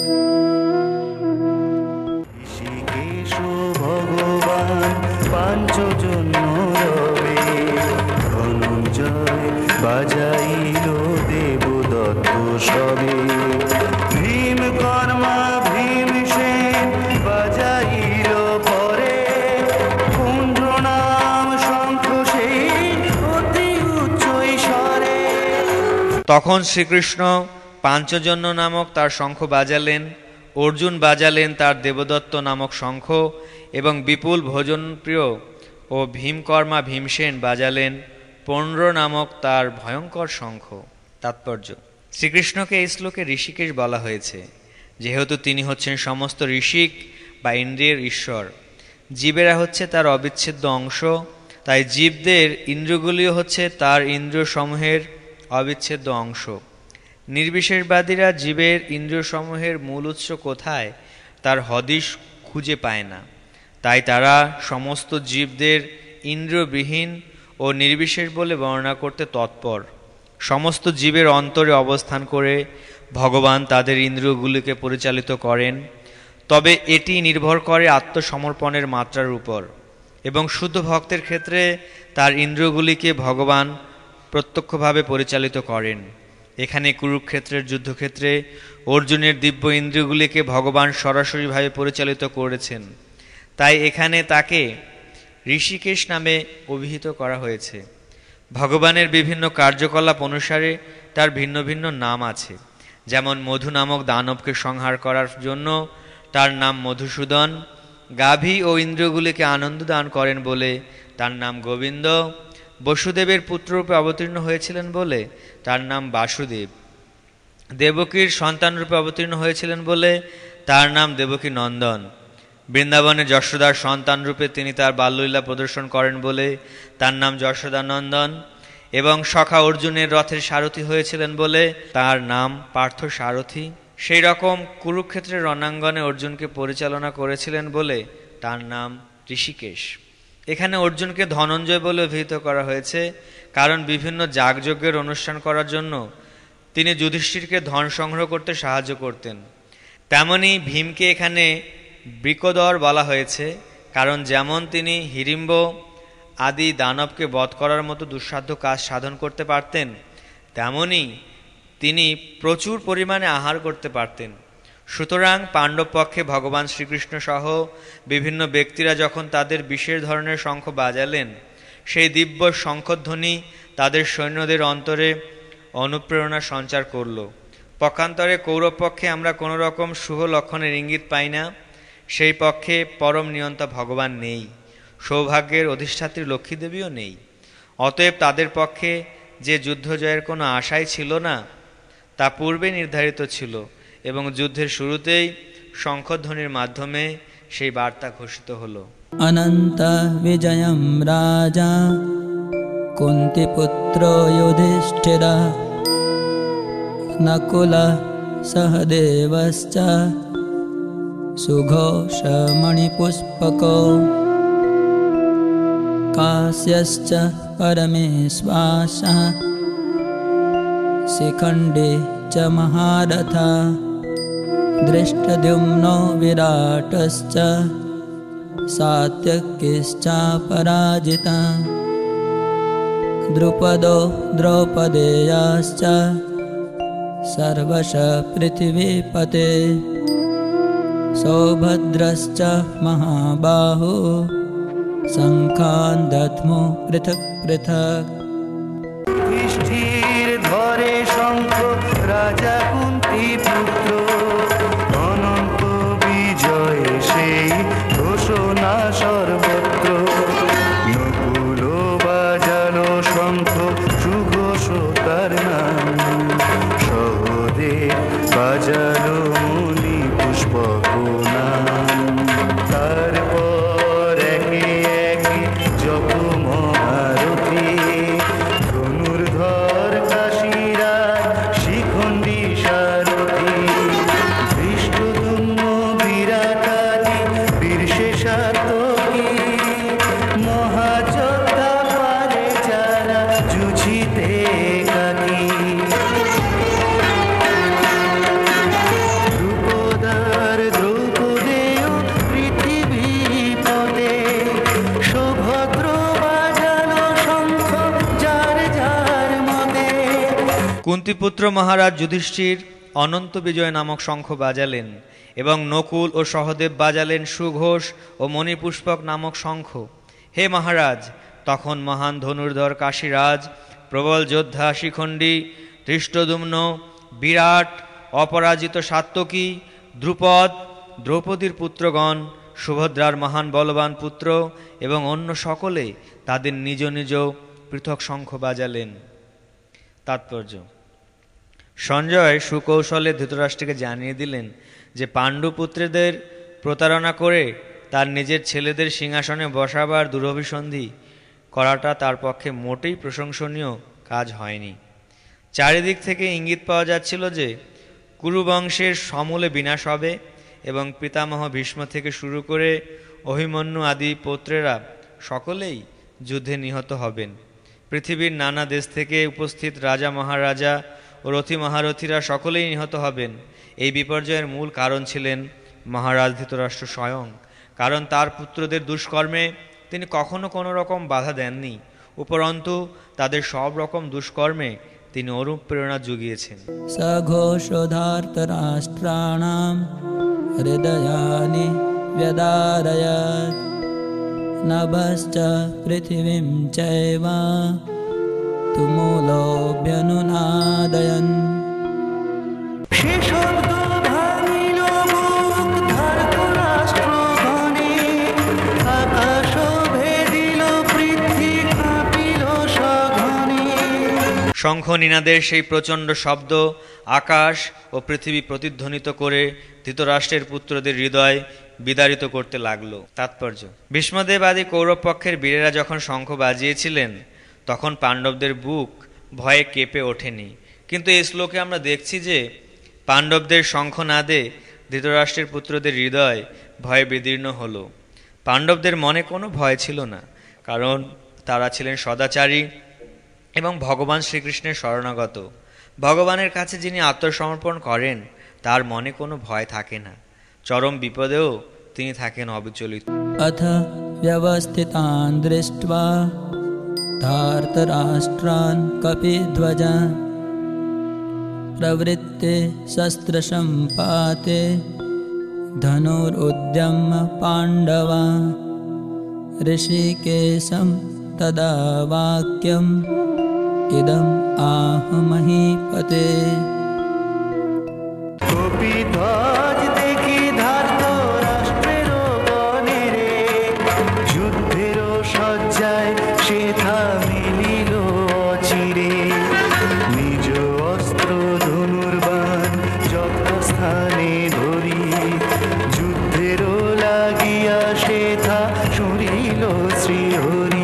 C: ঋষিকেশ ভগবান পাঞ্চজন্য রবে, ধনঞ্জয় বাজাইল দেবদত্ত সবে। ভীম কর্মা ভীমসেন বাজাইল পরে, কুণ্ড নাম শঙ্খ সেই অতি উচ্চ স্বরে।
D: তখন শ্রীকৃষ্ণ পাঞ্চজন্য নামক তার শঙ্খ বাজালেন, অর্জুন বাজালেন তার দেবদত্ত নামক শঙ্খ, এবং বিপুল ভোজনপ্রিয় ও ভীমকর্মা ভীমসেন বাজালেন পৌণ্ড্র নামক তার ভয়ঙ্কর শঙ্খ। তাৎপর্য: শ্রীকৃষ্ণকে এই শ্লোকে ঋষিকেশ বলা হয়েছে, যেহেতু তিনি হচ্ছেন সমস্ত ঋষিক বা ইন্দ্রিয়ের ঈশ্বর। জীবেরা হচ্ছে তার অবিচ্ছেদ্য অংশ, তাই জীবদের ইন্দ্রিয়গুলিও হচ্ছে তার ইন্দ্রিয়সমূহের অবিচ্ছেদ্য অংশ। নির্বিশেষবাদীরা জীবের ইন্দ্রিয়সমূহের মূল উৎস কোথায় তার হদিশ খুঁজে পায় না, তাই তারা সমস্ত জীবদের ইন্দ্রিয়বিহীন ও নির্বিশেষ বলে বর্ণনা করতে তৎপর। সমস্ত জীবের অন্তরে অবস্থান করে ভগবান তাদের ইন্দ্রিয়গুলিকে পরিচালিত করেন, তবে এটি নির্ভর করে আত্মসমর্পণের মাত্রার উপর, এবং শুদ্ধ ভক্তের ক্ষেত্রে তার ইন্দ্রিয়গুলিকে ভগবান প্রত্যক্ষভাবে পরিচালিত করেন। এখানে কুরুক্ষেত্রের যুদ্ধক্ষেত্রে অর্জুনের দিব্য ইন্দ্রিয়গুলিকে ভগবান সরাসরিভাবে পরিচালিত করেছেন, তাই এখানে তাকে ঋষিকেশ নামে অভিহিত করা হয়েছে। ভগবানের বিভিন্ন কার্যকলাপ অনুসারে তার ভিন্ন ভিন্ন নাম আছে, যেমন মধু নামক দানবকে সংহার করার জন্য তার নাম মধুসূদন, গাভী ও ইন্দ্রিয়গুলিকে আনন্দ দান করেন বলে তার নাম গোবিন্দ, বসুদেবের পুত্ররূপে অবতীর্ণ হয়েছিলেন বলে তার নাম বাসুদেব, দেবকীর সন্তানরূপে অবতীর্ণ হয়েছিলেন বলে তার নাম দেবকী নন্দন। বৃন্দাবনে যশোদার সন্তানরূপে তিনি তার বাল্যলীলা প্রদর্শন করেন বলে তার নাম যশোদানন্দন, এবং সখা অর্জুনের রথের সারথি হয়েছিলেন বলে তার নাম পার্থ সারথি। সেই রকম কুরুক্ষেত্রের রণাঙ্গনে অর্জুনকে পরিচালনা করেছিলেন বলে তার নাম ঋষিকেশ। এখানে অর্জুনকে ধনঞ্জয় বলে অভিহিত করা হয়েছে, কারণ বিভিন্ন যাগযজ্ঞের অনুষ্ঠান করার জন্য তিনি যুধিষ্ঠিরকে ধন সংগ্রহ করতে সাহায্য করতেন। তেমনি ভীমকে এখানে বৃকোদর বলা হয়েছে, কারণ যেমন তিনি হিড়িম্ব আদি দানবকে বধ করার মতো দুঃসাধ্য কাজ সাধন করতে পারতেন, তেমনি তিনি প্রচুর পরিমাণে আহার করতে পারতেন। সুতরাং পাণ্ডব পক্ষে ভগবান শ্রীকৃষ্ণ সহ বিভিন্ন ব্যক্তিরা যখন তাদের বিশেষ ধরনের শঙ্খ বাজালেন, সেই দিব্য শঙ্খধ্বনি তাদের সৈন্যদের অন্তরে অনুপ্রেরণা সঞ্চার করল। পক্ষান্তরে কৌরব পক্ষে আমরা কোনো রকম শুভ লক্ষণের ইঙ্গিত পাই না। সেই পক্ষে পরম নিয়ন্তা ভগবান নেই, সৌভাগ্যের অধিষ্ঠাত্রী লক্ষ্মীদেবীও নেই। অতএব তাদের পক্ষে যে যুদ্ধ জয়ের কোনো আশাই ছিল না, তা পূর্বে নির্ধারিত ছিল, এবং যুদ্ধের শুরুতেই শঙ্খধ্বনির মাধ্যমে সেই বার্তা ঘোষিত হল।
B: অনন্ত বিজয়ম রাজা কুন্তিপুত্র যুধিষ্ঠিরা নকুল সহদেবশ্চ সুঘোষমণিপুষ্পকো কাশ্যশ্চ পরমেশ্বাসः শিখণ্ডী চ মহারথা দৃষ্টদ্युम्नो विराटश्च सात्यकिश्चापराजिता द्रुपदो द्रौपदेयाश्च सर्वश पृथिवीपते सौभद्रश्च महाबाहो शङ्खान् दध्मो पृथक् पृथक्।
C: যুধিষ্ঠির ধরে শঙ্খ রাজা কুন্তি পুত্র, অনন্ত বিজয় সেই ঘোষণা সর্বত্র। নকুল বাজালো শঙ্খ সুঘোষ তার নাম, সহদেব বাজালো মণি পুষ্পক নাম। তারপর একে একে যত মহারথী ধনুর্ধর কাশীরাজ শিখণ্ডী সারথী দৃষ্টদ্যুম্ন বিরাটাদি বীরশেষাতকী মহাযোদ্ধা পারে যারা যুঝিতে একাকী। দ্রুপদার দ্রৌপদেয় পৃথিবীপদে সৌভদ্র বাজালো শঙ্খ যার যার মতে।
D: কুন্তিপুত্র মহারাজ যুধিষ্ঠির অনন্ত বিজয় নামক শঙ্খ বাজালেন, এবং নকুল ও সহদেব বাজালেন সুঘোষ ও মণিপুষ্পক নামক শঙ্খ। হে মহারাজ, তখন মহান ধনুর্ধর কাশীরাজ, প্রবল যোদ্ধা শিখণ্ডী, ধৃষ্টদ্যুম্ন, বিরাট, অপরাজিত সাত্যকী, দ্রুপদ, দ্রৌপদীর পুত্রগণ, সুভদ্রার মহান বলবান পুত্র এবং অন্য সকলে তাদের নিজ নিজ পৃথক শঙ্খ বাজালেন। তাৎপর্য: সঞ্জয় সুকৌশলে ধৃতরাষ্ট্রকে জানিয়ে দিলেন যে পাণ্ডুপুত্রদের প্রতারণা করে তার নিজের ছেলেদের সিংহাসনে বসাবার দুরভিসন্ধি করাটা তার পক্ষে মোটেই প্রশংসনীয় কাজ হয়নি। চারিদিক থেকে ইঙ্গিত পাওয়া যাচ্ছিল যে কুরুবংশের সমূলে বিনাশ হবে, এবং পিতামহ ভীষ্ম থেকে শুরু করে অভিমন্যু আদি পুত্রেরা সকলেই যুদ্ধে নিহত হবেন। পৃথিবীর নানা দেশ থেকে উপস্থিত রাজা মহারাজা ও রথী মহারথীরা সকলেই নিহত হবেন। এই বিপর্যয়ের মূল কারণ ছিলেন মহারাজ ধৃতরাষ্ট্র স্বয়ং, কারণ তার পুত্রদের দুষ্কর্মে তিনি কখনো কোনো রকম বাধা দেননি, উপরন্তু তাদের সব রকম দুষ্কর্মে তিনি অনুপ্রেরণা জুগিয়েছেন।
B: সঘোষধার্তরাষ্ট্রাণাং হৃদয়ানি ব্যদারয়ৎ নভশ্চ পৃথিবীং চৈব তুমুলোऽভ্যনুনাদয়न्।
C: সে শব্দ ভাঙিল বুক ধার্তরাষ্ট্রগণে, আকাশ ভেদিল পৃথ্বী কাঁপিল সঘনে।
D: শঙ্খ নিনাদের সেই প্রচণ্ড শব্দ আকাশ ও পৃথিবী প্রতিধ্বনিত করে ধৃতরাষ্ট্রের পুত্রদের হৃদয় বিদারিত করতে লাগলো। তাৎপর্য: ভীষ্মদেব আদি কৌরব পক্ষের বীরেরা যখন শঙ্খ বাজিয়েছিলেন তখন পাণ্ডবদের বুক ভয়ে কেঁপে ওঠেনি, কিন্তু এই শ্লোকে আমরা দেখছি যে পাণ্ডবদের শঙ্খনাদে ধৃতরাষ্ট্রের পুত্রদের হৃদয় ভয়ে বিদীর্ণ হলো। পাণ্ডবদের মনে কোনো ভয় ছিল না, কারণ তারা ছিলেন সদাচারী এবং ভগবান শ্রীকৃষ্ণের শরণাগত। ভগবানের কাছে যিনি আত্মসমর্পণ করেন তার মনে কোনো ভয় থাকে না, চরম বিপদেও তিনি থাকেন অবিচলিত।
B: अथ व्यवस्थितान् दृष्ट्वा धार्तराष्ट्रान् कपिध्वजान् प्रवृत्ते शस्त्रसम्पाते धनुरुद्यम्य पाण्डवा ऋषिकेशं तदा वाक्यम् इदम् आह महीपते।
C: কপিধ্বজ দেখি ধার্তরাষ্ট্রের বনে রে, যুদ্ধের সজ্জায় সে থামিলিল অচিরে। নিজ অস্ত্র ধনুর্বাণ যথাস্থানে ধরি, যুদ্ধের লাগিয়া সে থা শুনিল শ্রীহরি।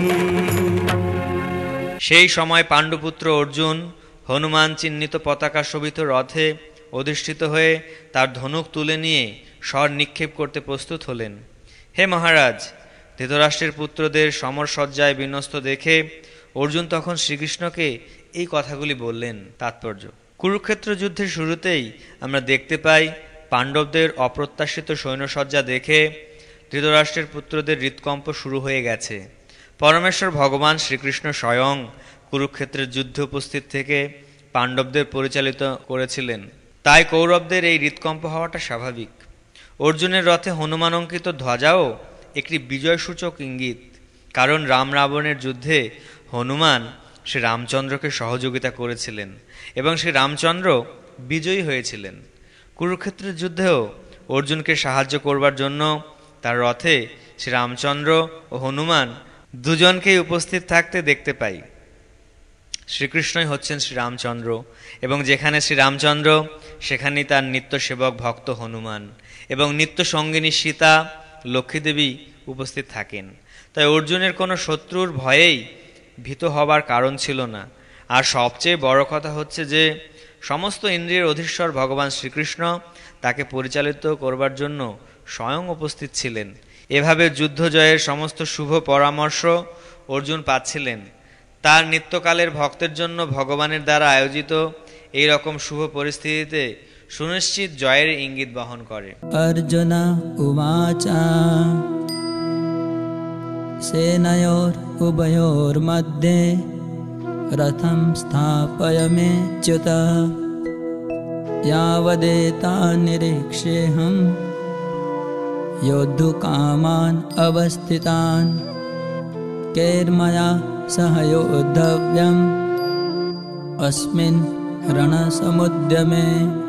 D: সেই সময় পাণ্ডুপুত্র অর্জুন হনুমান চিহ্নিত পতাকা শোভিত রথে অধিষ্ঠিত হয়ে তার ধনুক তুলে নিয়ে স্বর নিক্ষেপ করতে প্রস্তুত হলেন। হে মহারাজ, ধৃতরাষ্ট্রের পুত্রদের সমরসজ্জায় বিন্যস্ত দেখে অর্জুন তখন শ্রীকৃষ্ণকে এই কথাগুলি বললেন। তাৎপর্য: কুরুক্ষেত্র যুদ্ধের শুরুতেই আমরা দেখতে পাই পাণ্ডবদের অপ্রত্যাশিত সৈন্যসজ্জা দেখে ধৃতরাষ্ট্রের পুত্রদের হৃৎকম্প শুরু হয়ে গেছে। পরমেশ্বর ভগবান শ্রীকৃষ্ণ স্বয়ং কুরুক্ষেত্রের যুদ্ধে উপস্থিত থেকে পাণ্ডবদের পরিচালিত করেছিলেন, তাই কৌরবদের এই হৃৎকম্প হওয়াটা স্বাভাবিক। অর্জুনের রথে হনুমান অঙ্কিত ধ্বজাও একটি বিজয়সূচক ইঙ্গিত, কারণ রাম রাবণের যুদ্ধে হনুমান শ্রী রামচন্দ্রকে সহযোগিতা করেছিলেন এবং শ্রী রামচন্দ্র বিজয়ী হয়েছিলেন। কুরুক্ষেত্রের যুদ্ধেও অর্জুনকে সাহায্য করবার জন্য তার রথে শ্রী রামচন্দ্র ও হনুমান দুজনকেই উপস্থিত থাকতে দেখতে পাই। শ্রীকৃষ্ণই হচ্ছেন শ্রীরামচন্দ্র এবং যেখানে শ্রীরামচন্দ্র সেখানেই তার নিত্য সেবক ভক্ত হনুমান এবং নিত্য সঙ্গিনী সীতা লক্ষ্মীদেবী উপস্থিত থাকেন। তাই অর্জুনের কোনো শত্রুর ভয়েই ভীত হবার কারণ ছিল না। আর সবচেয়ে বড় কথা হচ্ছে যে সমস্ত ইন্দ্রিয়ের অধীশ্বর ভগবান শ্রীকৃষ্ণ তাকে পরিচালিত করবার জন্য স্বয়ং উপস্থিত ছিলেন। এভাবে যুদ্ধ জয়ের সমস্ত শুভ পরামর্শ অর্জুন পাচ্ছিলেন। তার নিত্যকালের ভক্তের জন্য ভগবানের দ্বারা আয়োজিত এই রকম শুভ পরিস্থিতিতে সুনিশ্চিত জয়ের ইঙ্গিত বহন করে।
B: अर्जुन उवाच सेनयोर उभयोर्मध्ये रथं स्थापयमेच्युत यावदेतान् निरीक्ष्येऽहं योद्धुकामान् अवस्थितान् कैर्मया सह योद्धव्यम् अस्मिन् रणसमुद्यमे।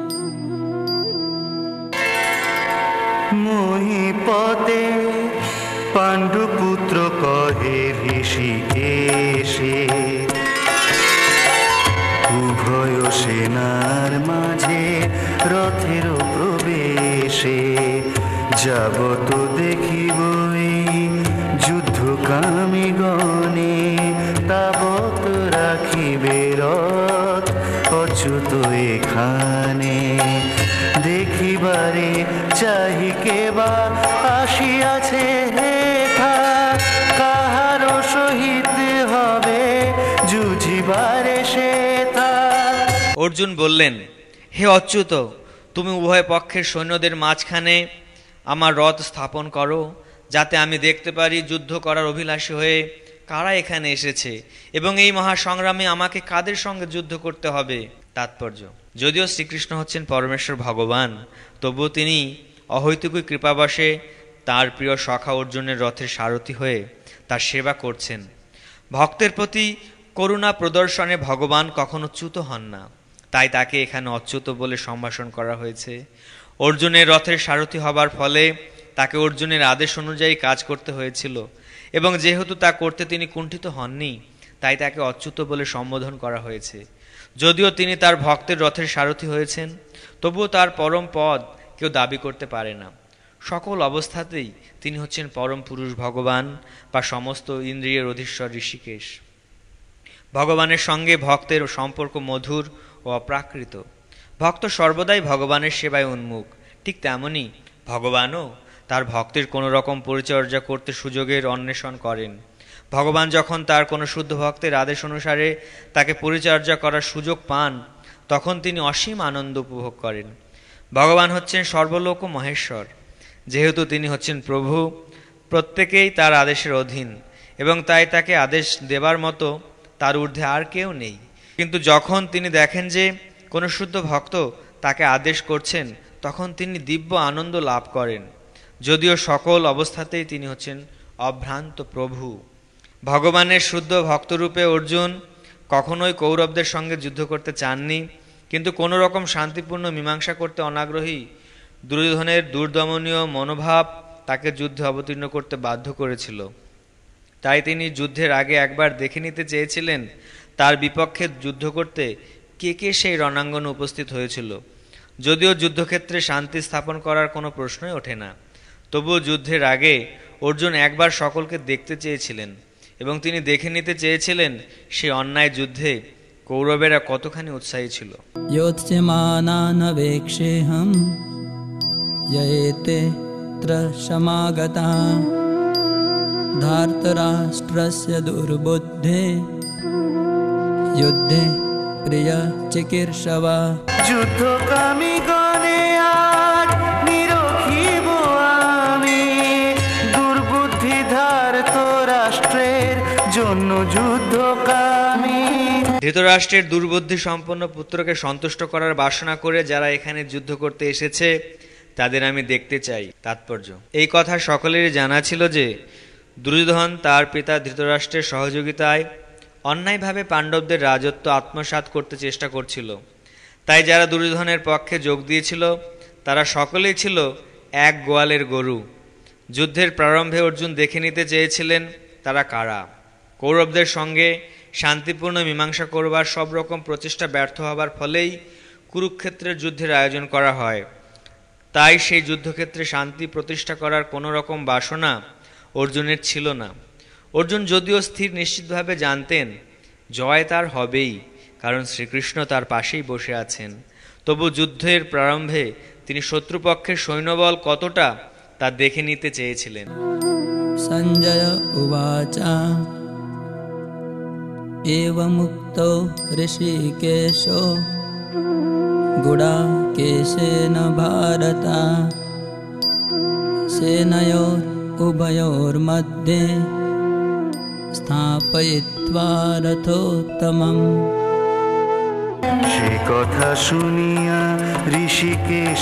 C: মহিপতে পাণ্ডুপুত্র কহে ঋষিকেশে, উভয় সেনার মাঝে রথের প্রবেশে যাবত দেখিবই যুদ্ধকামী গণে, তাবত রাখিবে রথ অচ্যুত এখানে। দেখিবারে চাহি কেবা আসিয়াছে হেথা, কাহারো সহিত হবে যুঝিবারে সেথা।
D: অর্জুন বললেন, হে অচ্যুত, তুমি উভয় পক্ষের সৈন্যদের মাঝখানে আমার রথ স্থাপন করো, যাতে আমি দেখতে পারি যুদ্ধ করার অভিলাষী হয়ে কারা এখানে এসেছে এবং এই মহাসংগ্রামে আমাকে কাদের সঙ্গে যুদ্ধ করতে হবে। তাৎপর্য: যদিও শ্রীকৃষ্ণ হচ্ছেন পরমেশ্বর ভগবান, তবুও তিনি অহৈতুকী কৃপাবশে তার প্রিয় সখা অর্জুনের রথের সারথি হয়ে তার সেবা করছেন। ভক্তের প্রতি করুণা প্রদর্শনে ভগবান কখনো চ্যুত হন না, তাই তাকে এখানে অচ্যুত বলে সম্ভাষণ করা হয়েছে। অর্জুনের রথের সারথি হবার ফলে তাকে অর্জুনের আদেশ অনুযায়ী কাজ করতে হয়েছিল এবং যেহেতু তা করতে তিনি কুণ্ঠিত হননি, তাই তাকে অচ্যুত বলে সম্বোধন করা হয়েছে। যদিও তিনি তার ভক্তের রথের সারথি হয়েছেন, তবুও তার পরম পদ কেউ দাবি করতে পারে না। সকল অবস্থাতেই তিনি হচ্ছেন পরম পুরুষ ভগবান বা সমস্ত ইন্দ্রিয়ের অধীশ্বর ঋষিকেশ। ভগবানের সঙ্গে ভক্তের সম্পর্ক মধুর ও অপ্রাকৃত। ভক্ত সর্বদাই ভগবানের সেবায় উন্মুখ। ঠিক তেমনি ভগবানও তার ভক্তের কোনো রকম পরিচর্যা করতে সুযোগের অন্বেষণ করেন। ভগবান যখন তার কোনো শুদ্ধ ভক্তের আদেশ অনুসারে তাকে পরিচর্যা করার সুযোগ পান, তখন তিনি অসীম আনন্দ উপভোগ করেন। ভগবান হচ্ছেন সর্বলোক ও মহেশ্বর। যেহেতু তিনি হচ্ছেন প্রভু, প্রত্যেকেই তার আদেশের অধীন এবং তাই তাকে আদেশ দেবার মতো তার ঊর্ধ্বে আর কেউ নেই। কিন্তু যখন তিনি দেখেন যে কোনো শুদ্ধ ভক্ত তাকে আদেশ করছেন, তখন তিনি দিব্য আনন্দ লাভ করেন। যদিও সকল অবস্থাতেই তিনি হচ্ছেন অভ্রান্ত প্রভু। ভগবানের শুদ্ধ ভক্তরূপে অর্জুন কখনোই কৌরবদের সঙ্গে যুদ্ধ করতে চাননি, কিন্তু কোনো রকম শান্তিপূর্ণ মীমাংসা করতে অনাগ্রহী দুর্যোধনের দুর্দমনীয় মনোভাব তাকে যুদ্ধে অবতীর্ণ করতে বাধ্য করেছিল। তাই তিনি যুদ্ধের আগে একবার দেখে নিতে চেয়েছিলেন তার বিপক্ষে যুদ্ধ করতে কে কে সেই রণাঙ্গনে উপস্থিত হয়েছিল। যদিও যুদ্ধক্ষেত্রে শান্তি স্থাপন করার কোনো প্রশ্নই ওঠে না, তবুও যুদ্ধের আগে অর্জুন একবার সকলকে দেখতে চেয়েছিলেন এবং তিনি দেখে নিতে চেয়েছিলেন সেই অন্যায় যুদ্ধে কৌরবেরা কতখানি উৎসাহী ছিল।
B: योत्स्यमानानवेक्षेऽहं ययेते त्र समागता धार्तराष्ट्रस्य दुर्बुद्धे युद्धे प्रियचिकीर्षवा।
C: যুদ্ধকামী গণে আজ নিরখিব আমি, দুর্বুদ্ধি ধার্ত রাষ্ট্রের জন্য যুদ্ধকামী।
D: ধৃতরাষ্ট্রের দুর্বুদ্ধি সম্পন্ন পুত্রকে সন্তুষ্ট করার বাসনা করে যারা এখানে যুদ্ধ করতে এসেছে তাদের আমি দেখতে চাই। তাৎপর্য, এই কথা সকলেরই জানা ছিল যে দুর্যোধন তার পিতা ধৃতরাষ্ট্রের সহযোগিতায় অন্যায়ভাবে পাণ্ডবদের রাজত্ব আত্মসাৎ করতে চেষ্টা করছিল। তাই যারা দুর্যোধনের পক্ষে যোগ দিয়েছিল তারা সকলেই ছিল এক গোয়ালের গরু। যুদ্ধের প্রারম্ভে অর্জুন দেখে নিতে চেয়েছিলেন তারা কারা। কৌরবদের সঙ্গে শান্তিপূর্ণ মীমাংসা করবার সব রকম প্রচেষ্টা ব্যর্থ হবার ফলেই কুরুক্ষেত্রের যুদ্ধের আয়োজন করা হয়। তাই সেই যুদ্ধক্ষেত্রে শান্তি প্রতিষ্ঠা করার কোনো রকম বাসনা অর্জুনের ছিল না। অর্জুন যদিও স্থির নিশ্চিতভাবে জানতেন জয় তার হবেই, কারণ শ্রীকৃষ্ণ তার পাশেই বসে আছেন, তবু যুদ্ধের প্রারম্ভে তিনি শত্রুপক্ষের সৈন্যবল কতটা তা দেখে নিতে চেয়েছিলেন।
B: সঞ্জয় উবাচ एवमुक्तो ऋषिकेशो गुडाकेशेन भारत सेनयोरुभयोर्मध्ये स्थापयित्वा रथोत्तमम्।
C: সে কথা শুনিয়া ঋষিকেশ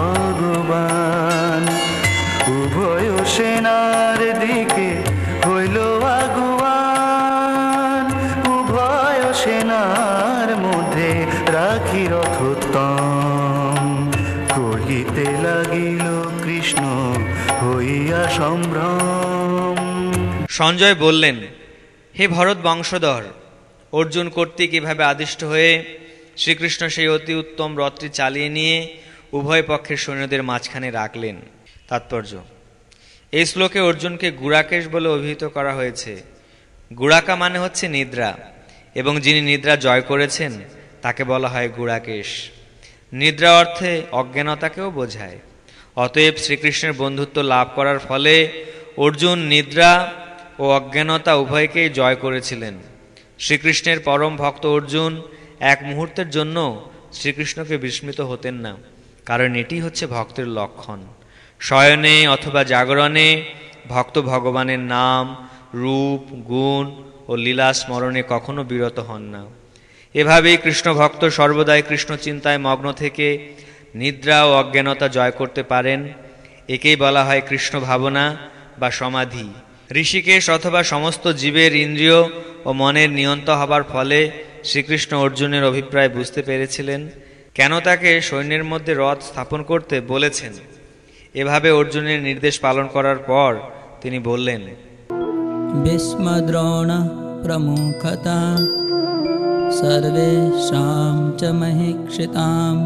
C: ভগবান উভয় সেনার দিকে হইল আগুয়ান। উভয় সেনার মধ্যে রাখি রথোত্তম, কহিতে লাগিল কৃষ্ণ হইয়া সম্ভ্রম।
D: সঞ্জয় বললেন, হে ভরত বংশধর, অর্জুন কর্তৃক এভাবে আদিষ্ট হয়ে শ্রীকৃষ্ণ সেই অতি উত্তম রথটি চালিয়ে নিয়ে উভয় পক্ষের সৈন্যদের মাঝখানে রাখলেন। তাৎপর্য, এই শ্লোকে অর্জুনকে গুড়াকেশ বলে অভিহিত করা হয়েছে। গুড়াকা মানে হচ্ছে নিদ্রা, এবং যিনি নিদ্রা জয় করেছেন তাকে বলা হয় গুড়াকেশ। নিদ্রা অর্থে অজ্ঞানতাকেও বোঝায়। অতএব শ্রীকৃষ্ণের বন্ধুত্ব লাভ করার ফলে অর্জুন নিদ্রা ও অজ্ঞানতা উভয়কেই জয় করেছিলেন। শ্রীকৃষ্ণের পরম ভক্ত অর্জুন এক মুহূর্তের জন্য শ্রীকৃষ্ণকে বিস্মিত হতেন না, কারণ এটি হচ্ছে ভক্তের লক্ষণ। শয়নে অথবা জাগরণে ভক্ত ভগবানের নাম, রূপ, গুণ ও লীলা স্মরণে কখনো বিরত হন না। এভাবেই কৃষ্ণ ভক্ত সর্বদাই কৃষ্ণ চিন্তায় মগ্ন থেকে নিদ্রা ও অজ্ঞানতা জয় করতে পারেন। একেই বলা হয় কৃষ্ণ ভাবনা বা সমাধি। ঋষিকেশ অথবা সমস্ত জীবের ইন্দ্রিয় ও মনের নিয়ন্ত্রণ হবার ফলে শ্রীকৃষ্ণ অর্জুনের অভিপ্রায় বুঝতে পেরেছিলেন, কেন তাকে সৈন্যের মধ্যে রথ স্থাপন করতে বলেছেন। এভাবে অর্জুনের নির্দেশ পালন করার পর তিনি বললেন,
B: ভীষ্ম দ্রোণ প্রমুখতা सर्वेषां च महीक्षिताम्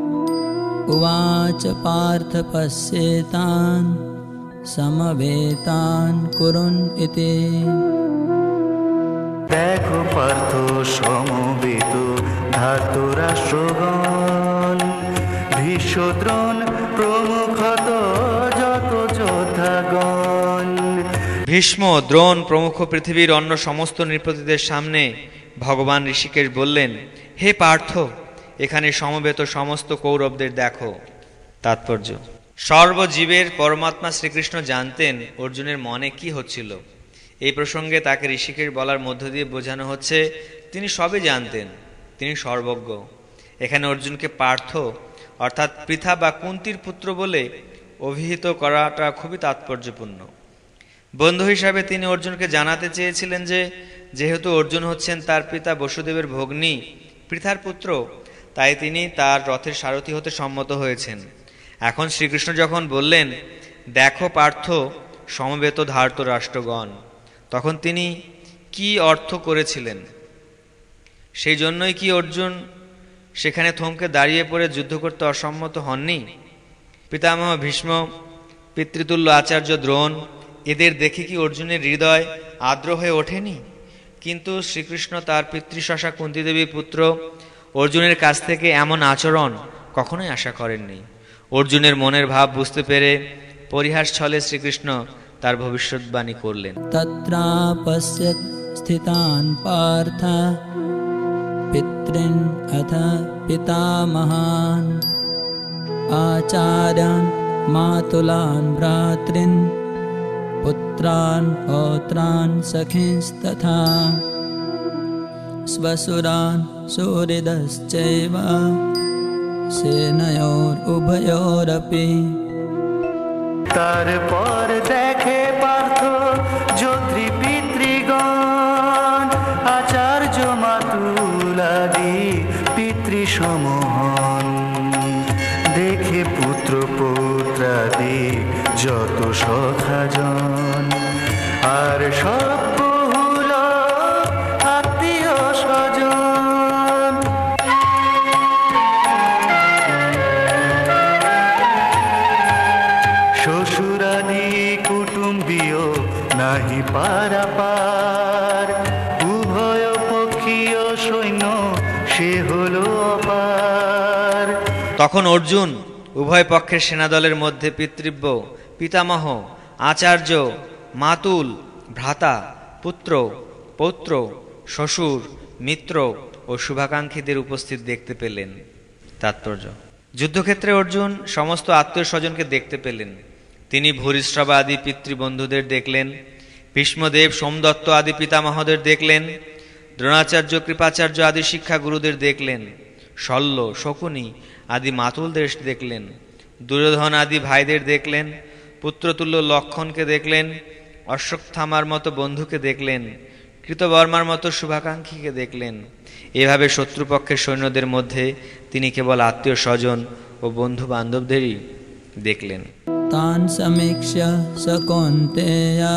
B: उवाच पार्थ पश्येतान् समवेतान् कुरुन् इति।
C: দেখো পার্থ সমবেত ধার্তরাষ্ট্রগণ, ভীষ্মদ্রোণ প্রমুখত যত যোদ্ধাগণ।
D: ভীষ্ম, দ্রোণ প্রমুখ পৃথিবীর অন্য সমস্ত নৃপতিদের সামনে ভগবান ঋষিকেশ বললেন, হে পার্থ, এখানে সমবেত সমস্ত কৌরবদের দেখো। তাৎপর্য: সর্বজীবের পরমাত্মা শ্রীকৃষ্ণ জানতেন অর্জুনের মনে কি হচ্ছিল। এই প্রসঙ্গে তাকে ঋষিকেশ বলার মধ্য দিয়ে বোঝানো হচ্ছে তিনি সবই জানতেন, তিনি সর্বজ্ঞ। এখানে অর্জুনকে পার্থ অর্থাৎ পৃথা বা কুন্তির পুত্র বলে অভিহিত করাটা খুবই তাৎপর্যপূর্ণ। বন্ধু হিসাবে তিনি অর্জুনকে জানাতে চেয়েছিলেন যে যেহেতু অর্জুন হচ্ছেন তার পিতা বসুদেবের ভগ্নী পৃথার পুত্র, তাই তিনি তার রথের সারথি হতে সম্মত হয়েছেন। এখন শ্রীকৃষ্ণ যখন বললেন, দেখো পার্থ সমবেত ধার্তরাষ্ট্রগণ, তখন তিনি কি অর্থ করেছিলেন? সেই জন্যই কি অর্জুন সেখানে থমকে দাঁড়িয়ে পড়ে যুদ্ধ করতে অসম্মত হননি? পিতামহ ভীষ্ম, পিতৃতুল্য আচার্য দ্রোণ, এদের দেখে কি অর্জুনের হৃদয় আর্দ্র হয়ে ওঠেনি? কিন্তু শ্রীকৃষ্ণ তার পিতৃশশা কুন্তিদেবীর পুত্র অর্জুনের কাছ থেকে এমন আচরণ কখনোই আশা করেননি। অর্জুনের মনের ভাব বুঝতে পেরে পরিহাস ছলে শ্রীকৃষ্ণ তার ভবিষ্যৎবাণী করলেন।
B: তত্রাপশ্যৎ স্থিতান পার্থ পিতৃন অথ পিতামহান আচার্যান মাতুলান ভ্রাতৃন পুত্রান পৌত্রান সখিंस्तथा स्वसुरान् सुहृदश्चैव सेनयोरुभयोरपि।
C: তারপর দেখে পার্থ যোদ্ধৃ পিতৃগণ, আচার্য মাতুলাদি পিতৃসমহন। দেখে পুত্র পৌত্রাদি যত সখাজন, আর সব বহুল আত্মীয় স্বজন। শ্বশুরাদি কুটুম্বীয় নাহি পারাপার, উভয় পক্ষীয় সৈন্য সে হলো অপার।
D: তখন অর্জুন উভয় পক্ষের সেনাদলের মধ্যে পিতৃব্য, পিতামহ, আচার্য, মাতুল, ভ্রাতা, পুত্র, পৌত্র, শ্বশুর, মিত্র ও শুভাকাঙ্ক্ষীদের উপস্থিত দেখতে পেলেন। তাৎপর্য: যুদ্ধক্ষেত্রে অর্জুন সমস্ত আত্মীয় স্বজনকে দেখতে পেলেন। তিনি ভূরিশ্রবা আদি পিতৃবন্ধুদের দেখলেন, ভীষ্মদেব, সোমদত্ত আদি পিতামহদের দেখলেন, দ্রোণাচার্য, কৃপাচার্য আদি শিক্ষাগুরুদের দেখলেন, শল্য, শকুনি আদি মাতুলদের দেখলেন, দুর্যোধন আদি ভাইদের দেখলেন, পুত্রতুল্য লক্ষণকে দেখলেন, অশ্বত্থামার মতো বন্ধুকে দেখলেন, কৃতবর্মার মতো শুভাকাঙ্ক্ষীকে দেখলেন। এভাবে শত্রুপক্ষের সৈন্যদের মধ্যে তিনি কেবল আত্মীয় স্বজন ও বন্ধু বান্ধবদেরই দেখলেন।
B: तान् समीक्ष्य स कौन्तेय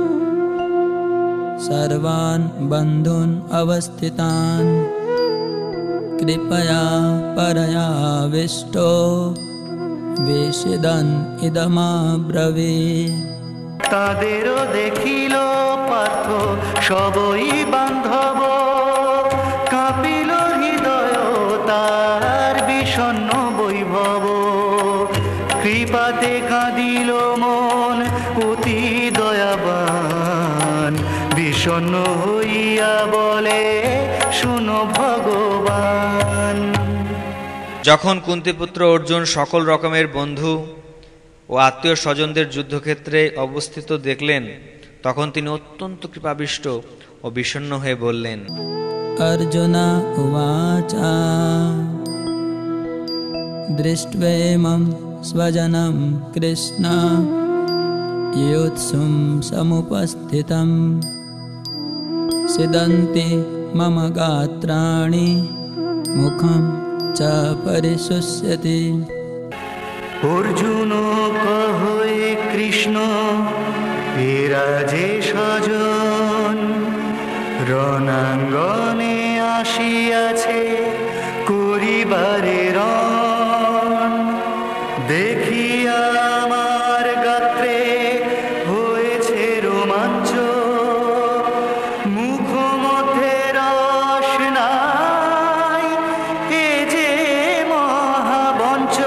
B: सर्वान् बन्धून् अवस्थितान् कृपया परयाविष्टो विषदन् इदमब्रवीत्।
C: তাদেরও দেখিল পার্থ সবই বান্ধব, কাঁপিল হৃদয় তার বিষণ্ণ বৈভব। কৃপাতে কাঁদিল মন অতি দয়াবান, বিষণ্ণ হইয়া বলে শুনো ভগবান।
D: যখন কুন্তিপুত্র অর্জুন সকল রকমের বন্ধু ও আত্মীয় স্বজনদের যুদ্ধক্ষেত্রে অবস্থিত দেখলেন, তখন তিনি অত্যন্ত কৃপাবিষ্ট ও বিষণ্ণ হয়ে বললেন।
B: अर्जुन उवाच दृष्ट्वेमं स्वजनं कृष्ण योत्सुं समुपस्थितं सिदन्ति मम गात्राणि मुखं च परिशुष्यति।
C: অর্জুন কহে কৃষ্ণ এরা যে স্বজন, রণাঙ্গনে আসিয়াছে করিবারে রণ, দেখিয়া আমার গাত্রে হয়েছে রোমাঞ্চ, মুখ মধ্যে রস নাই, এ যে মহাবঞ্চ।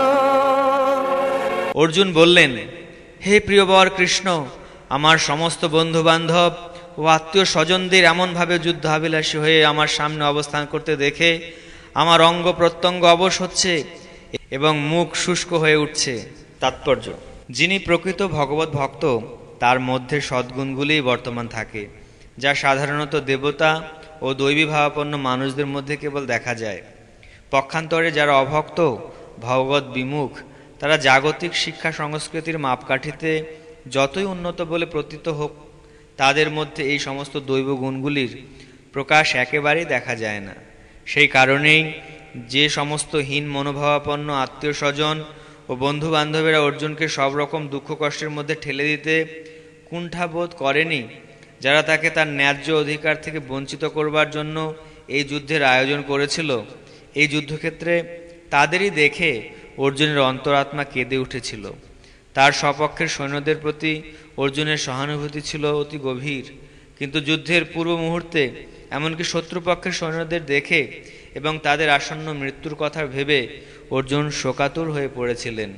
D: অর্জুন বললেন, হে প্রিয়বর কৃষ্ণ, আমার সমস্ত বন্ধু বান্ধব ও আত্মীয় স্বজনদের এমনভাবে যুদ্ধাভিলাষী হয়ে আমার সামনে অবস্থান করতে দেখে আমার অঙ্গ প্রত্যঙ্গ অবশ হচ্ছে এবং মুখ শুষ্ক হয়ে উঠছে। তাৎপর্য: যিনি প্রকৃত ভগবত ভক্ত তার মধ্যে সদ্গুণগুলিই বর্তমান থাকে, যা সাধারণত দেবতা ও দৈবী ভাবাপন্ন মানুষদের মধ্যে কেবল দেখা যায়। পক্ষান্তরে যারা অভক্ত, ভগবত বিমুখ, তারা জাগতিক শিক্ষা সংস্কৃতির মাপকাঠিতে যতই উন্নত বলে প্রতীত হোক, তাদের মধ্যে এই সমস্ত দৈব গুণগুলির প্রকাশ একেবারেই দেখা যায় না। সেই কারণেই যে সমস্ত হীন মনোভাবাপন্ন আত্মীয় স্বজন ও বন্ধু বান্ধবেরা অর্জুনকে সব রকম দুঃখ কষ্টের মধ্যে ঠেলে দিতে কুণ্ঠাবোধ করেনি, যারা তাকে তার ন্যায্য অধিকার থেকে বঞ্চিত করবার জন্য এই যুদ্ধের আয়োজন করেছিল, এই যুদ্ধক্ষেত্রে তাদেরই দেখে অর্জুনের অন্তরাত্মা কেঁদে উঠেছিল। তার সপক্ষের সৈন্যদের প্রতি অর্জুনের সহানুভূতি ছিল অতি গভীর, কিন্তু যুদ্ধের পূর্ব মুহূর্তে এমনকি শত্রুপক্ষের সৈন্যদের দেখে এবং তাদের আসন্ন মৃত্যুর কথা ভেবে অর্জুন শোকাতুর হয়ে পড়েছিলেন।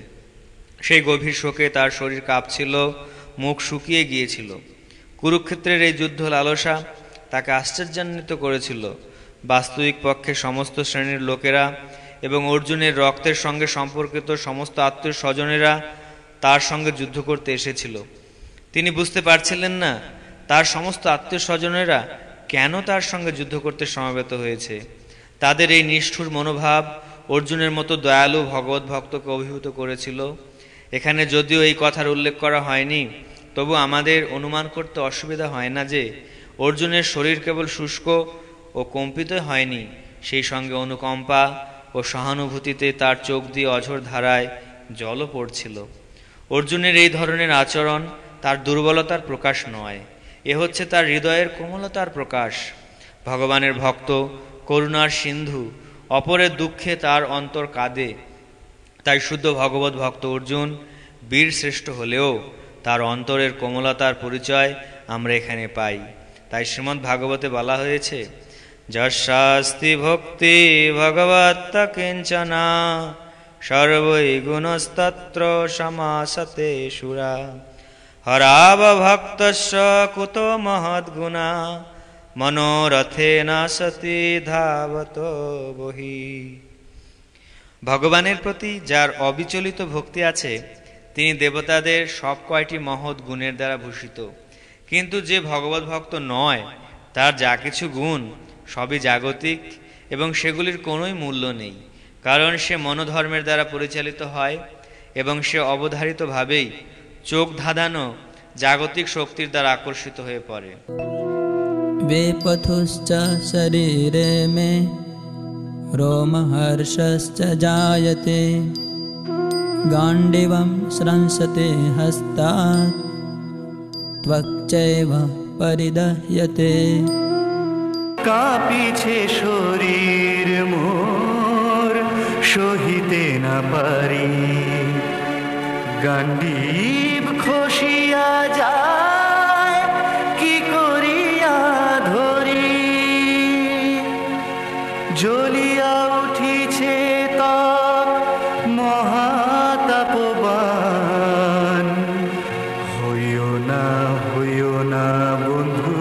D: সেই গভীর শোকে তার শরীর কাঁপছিল, মুখ শুকিয়ে গিয়েছিল। কুরুক্ষেত্রের এই যুদ্ধ লালসা তাকে আশ্চর্যান্বিত করেছিল। বাস্তবিক পক্ষে সমস্ত শ্রেণীর লোকেরা এবং অর্জুনের রক্তের সঙ্গে সম্পর্কিত সমস্ত আত্মীয় স্বজনেরা তার সঙ্গে যুদ্ধ করতে এসেছিল। তিনি বুঝতে পারছিলেন না তার সমস্ত আত্মীয় স্বজনেরা কেন তার সঙ্গে যুদ্ধ করতে সমবেত হয়েছে। তাদের এই নিষ্ঠুর মনোভাব অর্জুনের মতো দয়ালু ভগবত ভক্তকে অভিভূত করেছিল। এখানে যদিও এই কথার উল্লেখ করা হয়নি, তবু আমাদের অনুমান করতে অসুবিধা হয় না যে অর্জুনের শরীর কেবল শুষ্ক ও কম্পিত হয়নি, সেই সঙ্গে অনুকম্পা ও সহানুভূতিতে তার চোখ দিয়ে অঝোর ধারায় জলও পড়ছিল। অর্জুনের এই ধরনের আচরণ তার দুর্বলতার প্রকাশ নয়, এ হচ্ছে তার হৃদয়ের কোমলতার প্রকাশ। ভগবানের ভক্ত, করুণার সিন্ধু, অপরের দুঃখে তার অন্তর কাঁদে। তাই শুদ্ধ ভগবত ভক্ত অর্জুন বীর শ্রেষ্ঠ হলেও তার অন্তরের কোমলতার পরিচয় আমরা এখানে পাই। তাই শ্রীমদ্ ভাগবতে বলা হয়েছে, যশাস্তি ভক্তি ভগবত কিঞ্চনা সর্বৈ গুণস্তত্র সমাসতে সুরা হরাব ভক্তস্য কুতো মহদ্গুণা মনোরথেন সতি ধাবত বহি। ভগবানের প্রতি যার অবিচলিত ভক্তি আছে তিনি দেবতাদের সব কয়টি মহৎ গুণের দ্বারা ভূষিত, কিন্তু যে ভগবত ভক্ত নয় তার যা কিছু গুণ সবই জাগতিক এবং সেগুলির কোনোই মূল্য নেই, কারণ সে মনোধর্মের দ্বারা পরিচালিত হয় এবং সে অবধারিতভাবেই চোখ ধাঁধানো জাগতিক শক্তির দ্বারা আকর্ষিত হয়ে পড়ে।
B: বেপথুশ্চ শরীরে মে রোমহর্ষশ্চ জায়তে গান্ডীবং স্রংসতে হস্তাৎ ত্বক্চৈব পরিদহ্যতে।
C: কাঁপিছে শরীর মোর সহিতে না পারি, গান্ডীব খসিয়া যায় কি করিয়া ধরি, জ্বলিয়া উঠিছে ত্বক মহাতাপবান। হইও না হইও না বন্ধু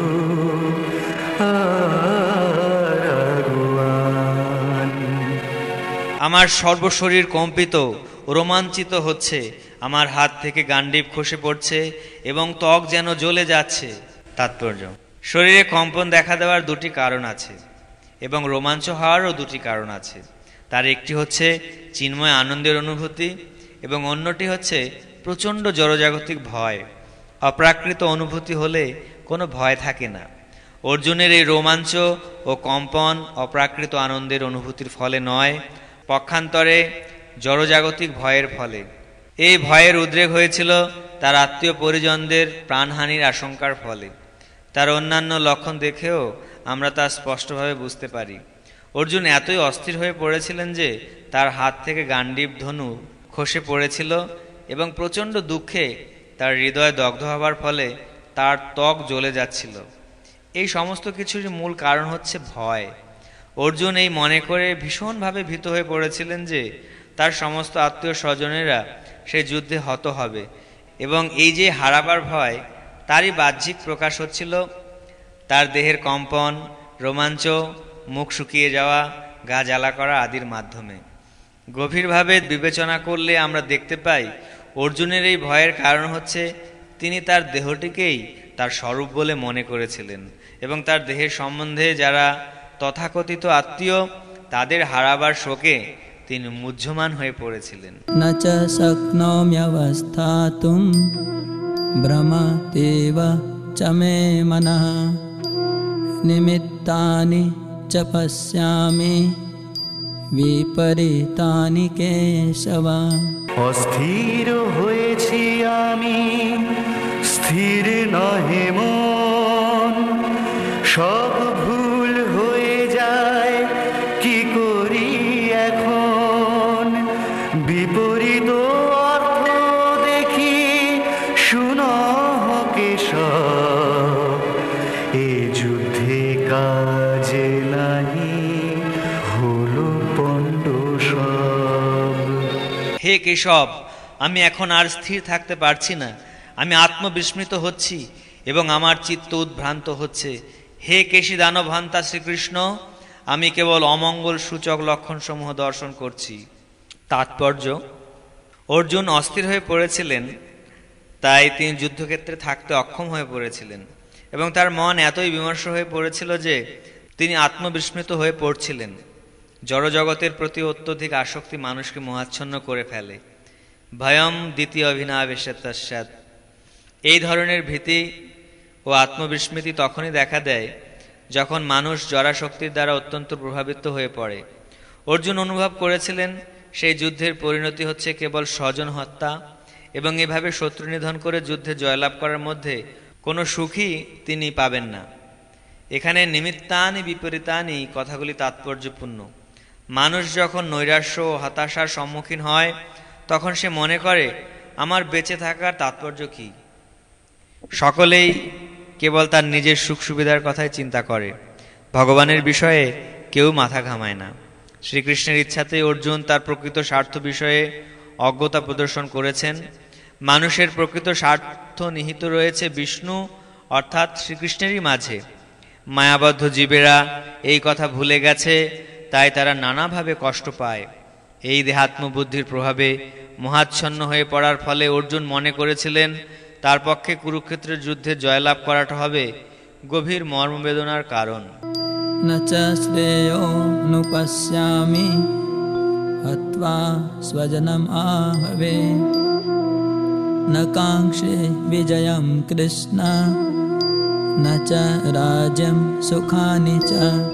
C: আগুয়ান।
D: আমার সর্বশরীর কম্পিত, রোমাঞ্চিত হচ্ছে, আমার হাত থেকে গান্ডীব খসে পড়ছে এবং ত্বক যেন জ্বলে যাচ্ছে। তাৎপর্য: শরীরে কম্পন দেখা দেওয়ার দুটি কারণ আছে এবং রোমাঞ্চ হওয়ারও দুটি কারণ আছে। তার একটি হচ্ছে চিন্ময় আনন্দের অনুভূতি এবং অন্যটি হচ্ছে প্রচণ্ড জড়জাগতিক ভয়। অপ্রাকৃত অনুভূতি হলে কোনো ভয় থাকে না। অর্জুনের এই রোমাঞ্চ ও কম্পন অপ্রাকৃত আনন্দের অনুভূতির ফলে নয়, পক্ষান্তরে জড়জাগতিক ভয়ের ফলে। এই ভয়ের উদ্রেক হয়েছিল তার আত্মীয় পরিজনদের প্রাণহানির আশঙ্কার ফলে। তার অন্যান্য লক্ষণ দেখেও আমরা তা স্পষ্টভাবে বুঝতে পারি। অর্জুন এতই অস্থির হয়ে পড়েছিলেন যে তার হাত থেকে গান্ডীব ধনু খসে পড়েছিল এবং প্রচণ্ড দুঃখে তার হৃদয় দগ্ধ হবার ফলে তার ত্বক জ্বলে যাচ্ছিল। এই সমস্ত কিছুর মূল কারণ হচ্ছে ভয়। অর্জুন এই মনে করে ভীষণভাবে ভীত হয়ে পড়েছিলেন যে তার সমস্ত আত্মীয় স্বজনেরা সেই যুদ্ধে হত হবে, এবং এই যে হারাবার ভয় তারই বাহ্যিক প্রকাশ হচ্ছিল তার দেহের কম্পন, রোমাঞ্চ, মুখ শুকিয়ে যাওয়া, গা জ্বালা করা আদির মাধ্যমে। গভীরভাবে বিবেচনা করলে আমরা দেখতে পাই অর্জুনের এই ভয়ের কারণ হচ্ছে তিনি তার দেহটিকেই তার স্বরূপ বলে মনে করেছিলেন এবং তার দেহের সম্বন্ধে যারা তথাকথিত আত্মীয় তাদের হারাবার শোকে তিনি মুহ্যমান হয়ে পড়েছিলেন।
B: न च शक्नोम्यवस्थातुं भ्रमतेव च मे मनः निमित्तानि च पश्यामि विपरीतानि केशव।
C: অস্থির হয়েছি আমি, স্থির নহে মন, সব ভুল হয়ে যায়, কি করি এখন? বিপরীত অর্থ দেখি, শুনো কেশব, এ যুদ্ধে কাজে নাহি, হলো পণ্ড সব।
D: হে কেশব, আমি এখন আর স্থির থাকতে পারছি না, আমি আত্মবিস্মৃত হচ্ছি এবং আমার চিত্ত উদ্ভ্রান্ত হচ্ছে। হে কেশী দানবহন্তা শ্রীকৃষ্ণ, আমি কেবল অমঙ্গল সূচক লক্ষণসমূহ দর্শন করছি। তাৎপর্য: অর্জুন অস্থির হয়ে পড়েছিলেন, তাই তিনি যুদ্ধক্ষেত্রে থাকতে অক্ষম হয়ে পড়েছিলেন এবং তার মন এতই বিমর্ষ হয়ে পড়েছিল যে তিনি আত্মবিস্মৃত হয়ে পড়ছিলেন। জড়জগতের প্রতি অত্যধিক আসক্তি মানুষকে মোহাচ্ছন্ন করে ফেলে। ভয়ম দ্বিতীয় অভিনাবেশাৎ। এই ধরনের ভীতি ও আত্মবিস্মৃতি তখনই দেখা দেয় যখন মানুষ জড়াশক্তির দ্বারা অত্যন্ত প্রভাবিত হয়ে পড়ে। অর্জুন অনুভব করেছিলেন সেই যুদ্ধের পরিণতি হচ্ছে কেবল স্বজন হত্যা এবং এভাবে শত্রু নিধন করে যুদ্ধে জয়লাভ করার মধ্যে কোনো সুখই তিনি পাবেন না। এখানে নিমিত্তানি বিপরীতানি কথাগুলি তাৎপর্যপূর্ণ। মানুষ যখন নৈরাশ্য ও হতাশার সম্মুখীন হয় তখন সে মনে করে আমার বেঁচে থাকার তাৎপর্য কি? সকলেই কেবল তার নিজের সুখ সুবিধার কথাই চিন্তা করে, ভগবানের বিষয়ে কেউ মাথা ঘামায় না। শ্রীকৃষ্ণের ইচ্ছাতেই অর্জুন তার প্রকৃত স্বার্থ বিষয়ে অজ্ঞতা প্রদর্শন করেছেন। মানুষের প্রকৃত স্বার্থ নিহিত রয়েছে বিষ্ণু অর্থাৎ শ্রীকৃষ্ণেরই মাঝে। মায়াবদ্ধ জীবেরা এই কথা ভুলে গেছে, তাই তারা নানাভাবে কষ্ট পায়। এই দেহাত্মবুদ্ধির প্রভাবে মোহাচ্ছন্ন হয়ে পড়ার ফলে অর্জুন মনে করেছিলেন তার পক্ষে কুরুক্ষেত্রের যুদ্ধে জয়লাভ করাটা হবে গভীর মর্মবেদনার কারণ।
B: न च श्रेयोऽनुपश्यामि हत्वा स्वजनम् आहवे न काङ्क्षे विजयं कृष्ण न च राज्यं सुखानि च।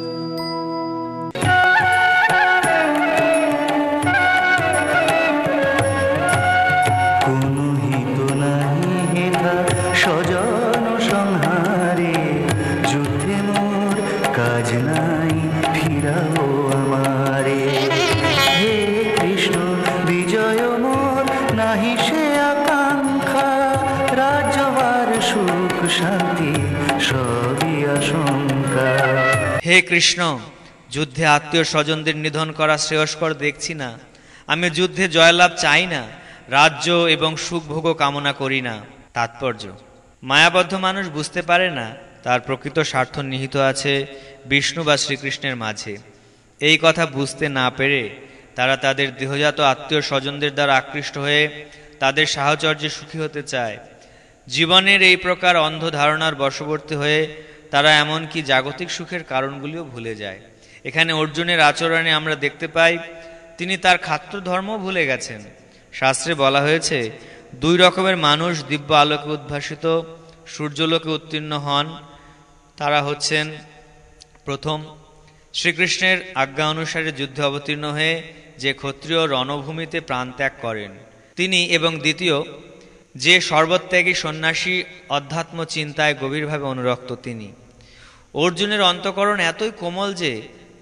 C: কোনো হিত নাহি হেথা স্বজন সংহারে, যুদ্ধে মোর কাজ নাই, ফিরাও আমারে। হে কৃষ্ণ বিজয় মোর নাহি সে আকাঙ্ক্ষা, রাজ্যবার সুখ শান্তি সবই আশঙ্কা।
D: হে কৃষ্ণ, যুদ্ধে আত্মীয় স্বজনদের নিধন করা শ্রেয়স্কর দেখছি না। আমি যুদ্ধে জয়লাভ চাই না, রাজ্য এবং সুখভোগও কামনা করি না। তাৎপর্য: মায়াবদ্ধ মানুষ বুঝতে পারে না তার প্রকৃত স্বার্থ নিহিত আছে বিষ্ণু বা শ্রীকৃষ্ণের মাঝে। এই কথা বুঝতে না পেরে তারা তাদের দেহজাত আত্মীয় স্বজনদের দ্বারা আকৃষ্ট হয়ে তাদের সাহচর্যে সুখী হতে চায়। জীবনের এই প্রকার অন্ধ ধারণার বশবর্তী হয়ে তারা এমনকি জাগতিক সুখের কারণগুলিও ভুলে যায়। এখানে অর্জুনের আচরণে আমরা দেখতে পাই তিনি তার খাদ্য ধর্ম ভুলে গেছেন। শাস্ত্রে বলা হয়েছে দুই রকমের মানুষ দিব্য আলোকে উদ্ভাসিত সূর্যলোকে উত্তীর্ণ হন। তারা হচ্ছেন প্রথম, শ্রীকৃষ্ণের আজ্ঞা অনুসারে যুদ্ধে অবতীর্ণ হয়ে যে ক্ষত্রিয় রণভূমিতে প্রাণত্যাগ করেন তিনি, এবং দ্বিতীয়, যে সর্বত্যাগী সন্ন্যাসী অধ্যাত্ম চিন্তায় গভীরভাবে অনুরক্ত তিনি। অর্জুনের অন্তঃকরণ এতই কোমল যে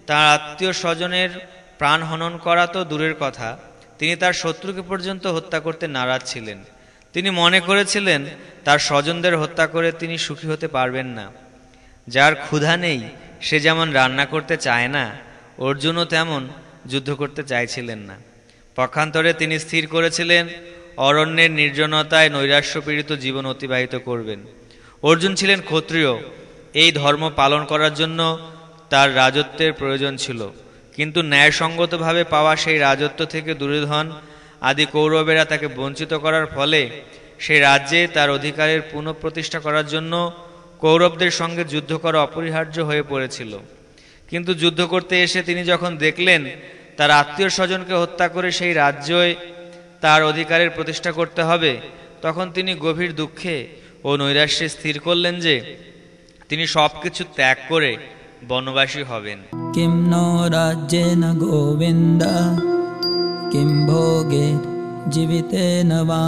D: তার আত্মীয় স্বজনের প্রাণ হনন করা তো দূরের কথা, তিনি তার শত্রুকে পর্যন্ত হত্যা করতে নারাজ ছিলেন। তিনি মনে করেছিলেন তার স্বজনদের হত্যা করে তিনি সুখী হতে পারবেন না। যার ক্ষুধা নেই সে যেমন রান্না করতে চায় না, অর্জুনও তেমন যুদ্ধ করতে চাইছিলেন না। পক্ষান্তরে তিনি স্থির করেছিলেন অরণ্যের নির্জনতায় নৈরাশ্যপীড়িত জীবন অতিবাহিত করবেন। অর্জুন ছিলেন ক্ষত্রিয়, এই ধর্ম পালন করার জন্য তার রাজত্বের প্রয়োজন ছিল, কিন্তু ন্যায়সঙ্গতভাবে পাওয়া সেই রাজত্ব থেকে দুর্যোধন আদি কৌরবেরা তাকে বঞ্চিত করার ফলে সেই রাজ্যে তার অধিকারের পুনঃপ্রতিষ্ঠা করার জন্য কৌরবদের সঙ্গে যুদ্ধ করা অপরিহার্য হয়ে পড়েছিল। কিন্তু যুদ্ধ করতে এসে তিনি যখন দেখলেন তার আত্মীয় স্বজনকে হত্যা করে সেই রাজ্যে তার অধিকারের প্রতিষ্ঠা করতে হবে, তখন তিনি গভীর দুঃখে ও নৈরাশ্যে স্থির করলেন যে তিনি সবকিছু ত্যাগ করে বনবাসী হবেন।
B: কিম নো রাজ্যেন গোবিন্দ কিম ভোগে জীবিতেন বা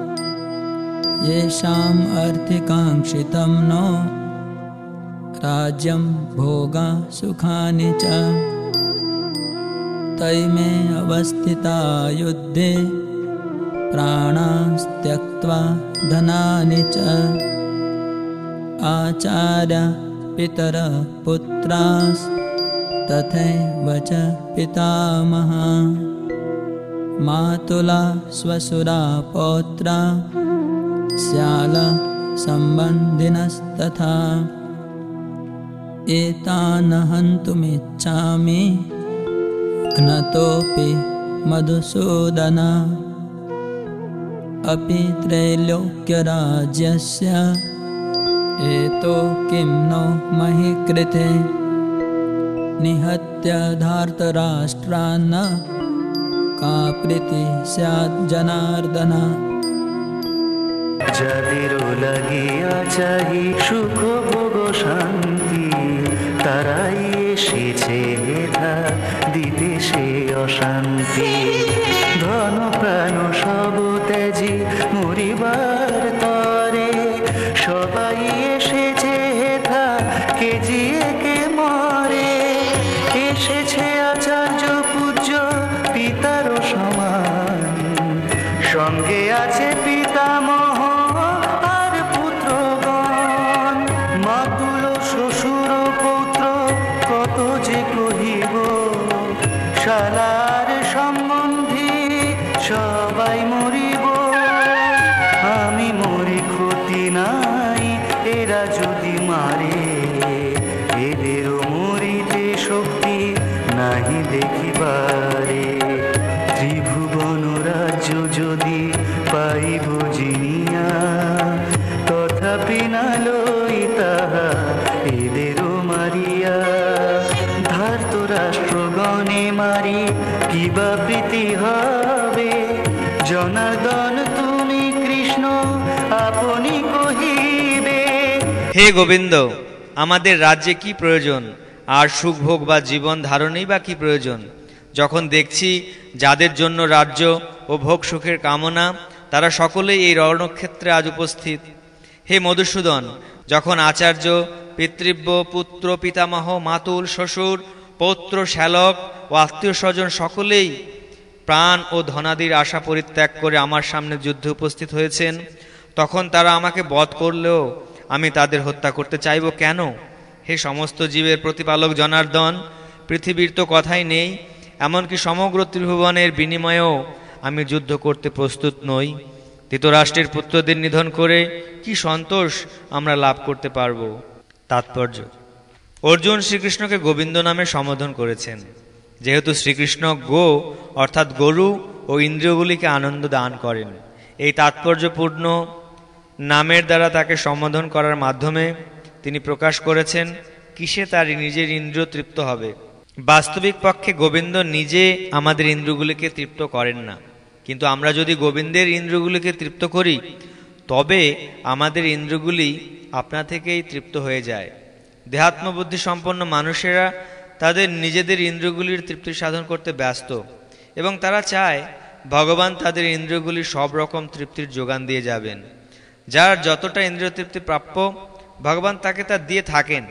B: येषाम् अर्थिकाङ्क्षितं नो राज्यं भोगा सुखानि च तैमे अवस्थिता युद्धे प्राणास्त्यक्त्वा धनानि च आचार्य पितर पुत्रास्तथैव च पितामहा मातुला स्वसुरा पौत्रा स्याल सम्बन्धिनस्तथा एतान् हन्तुमिच्छामि घ्नतोऽपि मधुसूदन अपि त्रैलोक्यराज्यस्य एतो किं नो महि कृते निहत्य धार्तराष्ट्रान् का प्रीति स्यात् जनार्दन।
C: যাদেরও লাগিয়া চাহি সুখ ভোগ শান্তি, তারাই এসেছে হেথা দিতে সে অশান্তি। ধন প্রাণ সব ত্যাজি মরিবার তরে, সবাই এসেছে হেথা কে জিয়ে কে মরে। এসেছে আচার্য পূজ্য পিতার সমান, সঙ্গে আছে পিতামহ আর পুত্রগণ। মাতুল শ্বশুর পৌত্র কত যে কহিব, শালার সম্বন্ধী সবাই মরিব। আমি মরি ক্ষতি নাই, এরা যদি মারে, এদেরও মরিতে শক্তি নাহি দেখিবারে। ত্রিভুবন রাজ্য যদি পাইব জিনিয়া, তথাপি না লই তাহা এদেরও মারিয়া। ধার্তরাষ্ট্রগণে মারি কিবা প্রীতি হবে, জনার্দন তুমি কৃষ্ণ আপনি কহিবে।
D: হে গোবিন্দ, আমাদের রাজ্যে কি প্রয়োজন, আর সুখভোগ বা জীবন ধারণেই বা কি প্রয়োজন, যখন দেখছি যাদের জন্য রাজ্য ও ভোগ সুখের কামনা তারা সকলেই এই রণক্ষেত্রে আজ উপস্থিত। হে মধুসূদন, যখন আচার্য পিতৃব্য পুত্র পিতামহ মাতুল শ্বশুর পৌত্র শ্যালক ও আত্মীয় স্বজন সকলেই প্রাণ ও ধনাদির আশা পরিত্যাগ করে আমার সামনে যুদ্ধে উপস্থিত হয়েছেন, তখন তারা আমাকে বধ করলেও আমি তাদের হত্যা করতে চাইব কেন? হে সমস্ত জীবের প্রতিপালক জনার্দন, পৃথিবীর তো কথাই নেই, এমনকি সমগ্র ত্রিভুবনের বিনিময়েও আমি যুদ্ধ করতে প্রস্তুত নই। ধৃতরাষ্ট্রের পুত্রদের নিধন করে কি সন্তোষ আমরা লাভ করতে পারব? তাৎপর্য: অর্জুন শ্রীকৃষ্ণকে গোবিন্দ নামে সম্বোধন করেছেন, যেহেতু শ্রীকৃষ্ণ গো অর্থাৎ গরু ও ইন্দ্রিয়গুলিকে আনন্দ দান করেন। এই তাৎপর্যপূর্ণ নামের দ্বারা তাকে সম্বোধন করার মাধ্যমে তিনি প্রকাশ করেছেন কিসে তার নিজের ইন্দ্রিয় তৃপ্ত হবে। বাস্তবিক পক্ষে গোবিন্দ নিজে আমাদের ইন্দ্রিয়গুলিকে তৃপ্ত করেন না, কিন্তু আমরা যদি গোবিন্দের ইন্দ্রিয়গুলিকে তৃপ্ত করি তবে আমাদের ইন্দ্রিয়গুলি আপনা থেকেই তৃপ্ত হয়ে যায়। দেহাত্মবুদ্ধি সম্পন্ন মানুষেরা তাদের নিজেদের ইন্দ্রিয়গুলির তৃপ্তি সাধন করতে ব্যস্ত, এবং তারা চায় ভগবান তাদের ইন্দ্রিয়গুলির সব রকম তৃপ্তির যোগান দিয়ে যাবেন। যার যতটা ইন্দ্রিয় তৃপ্তি প্রাপ্য ভগবান তাকে তা দিয়ে থাকেন,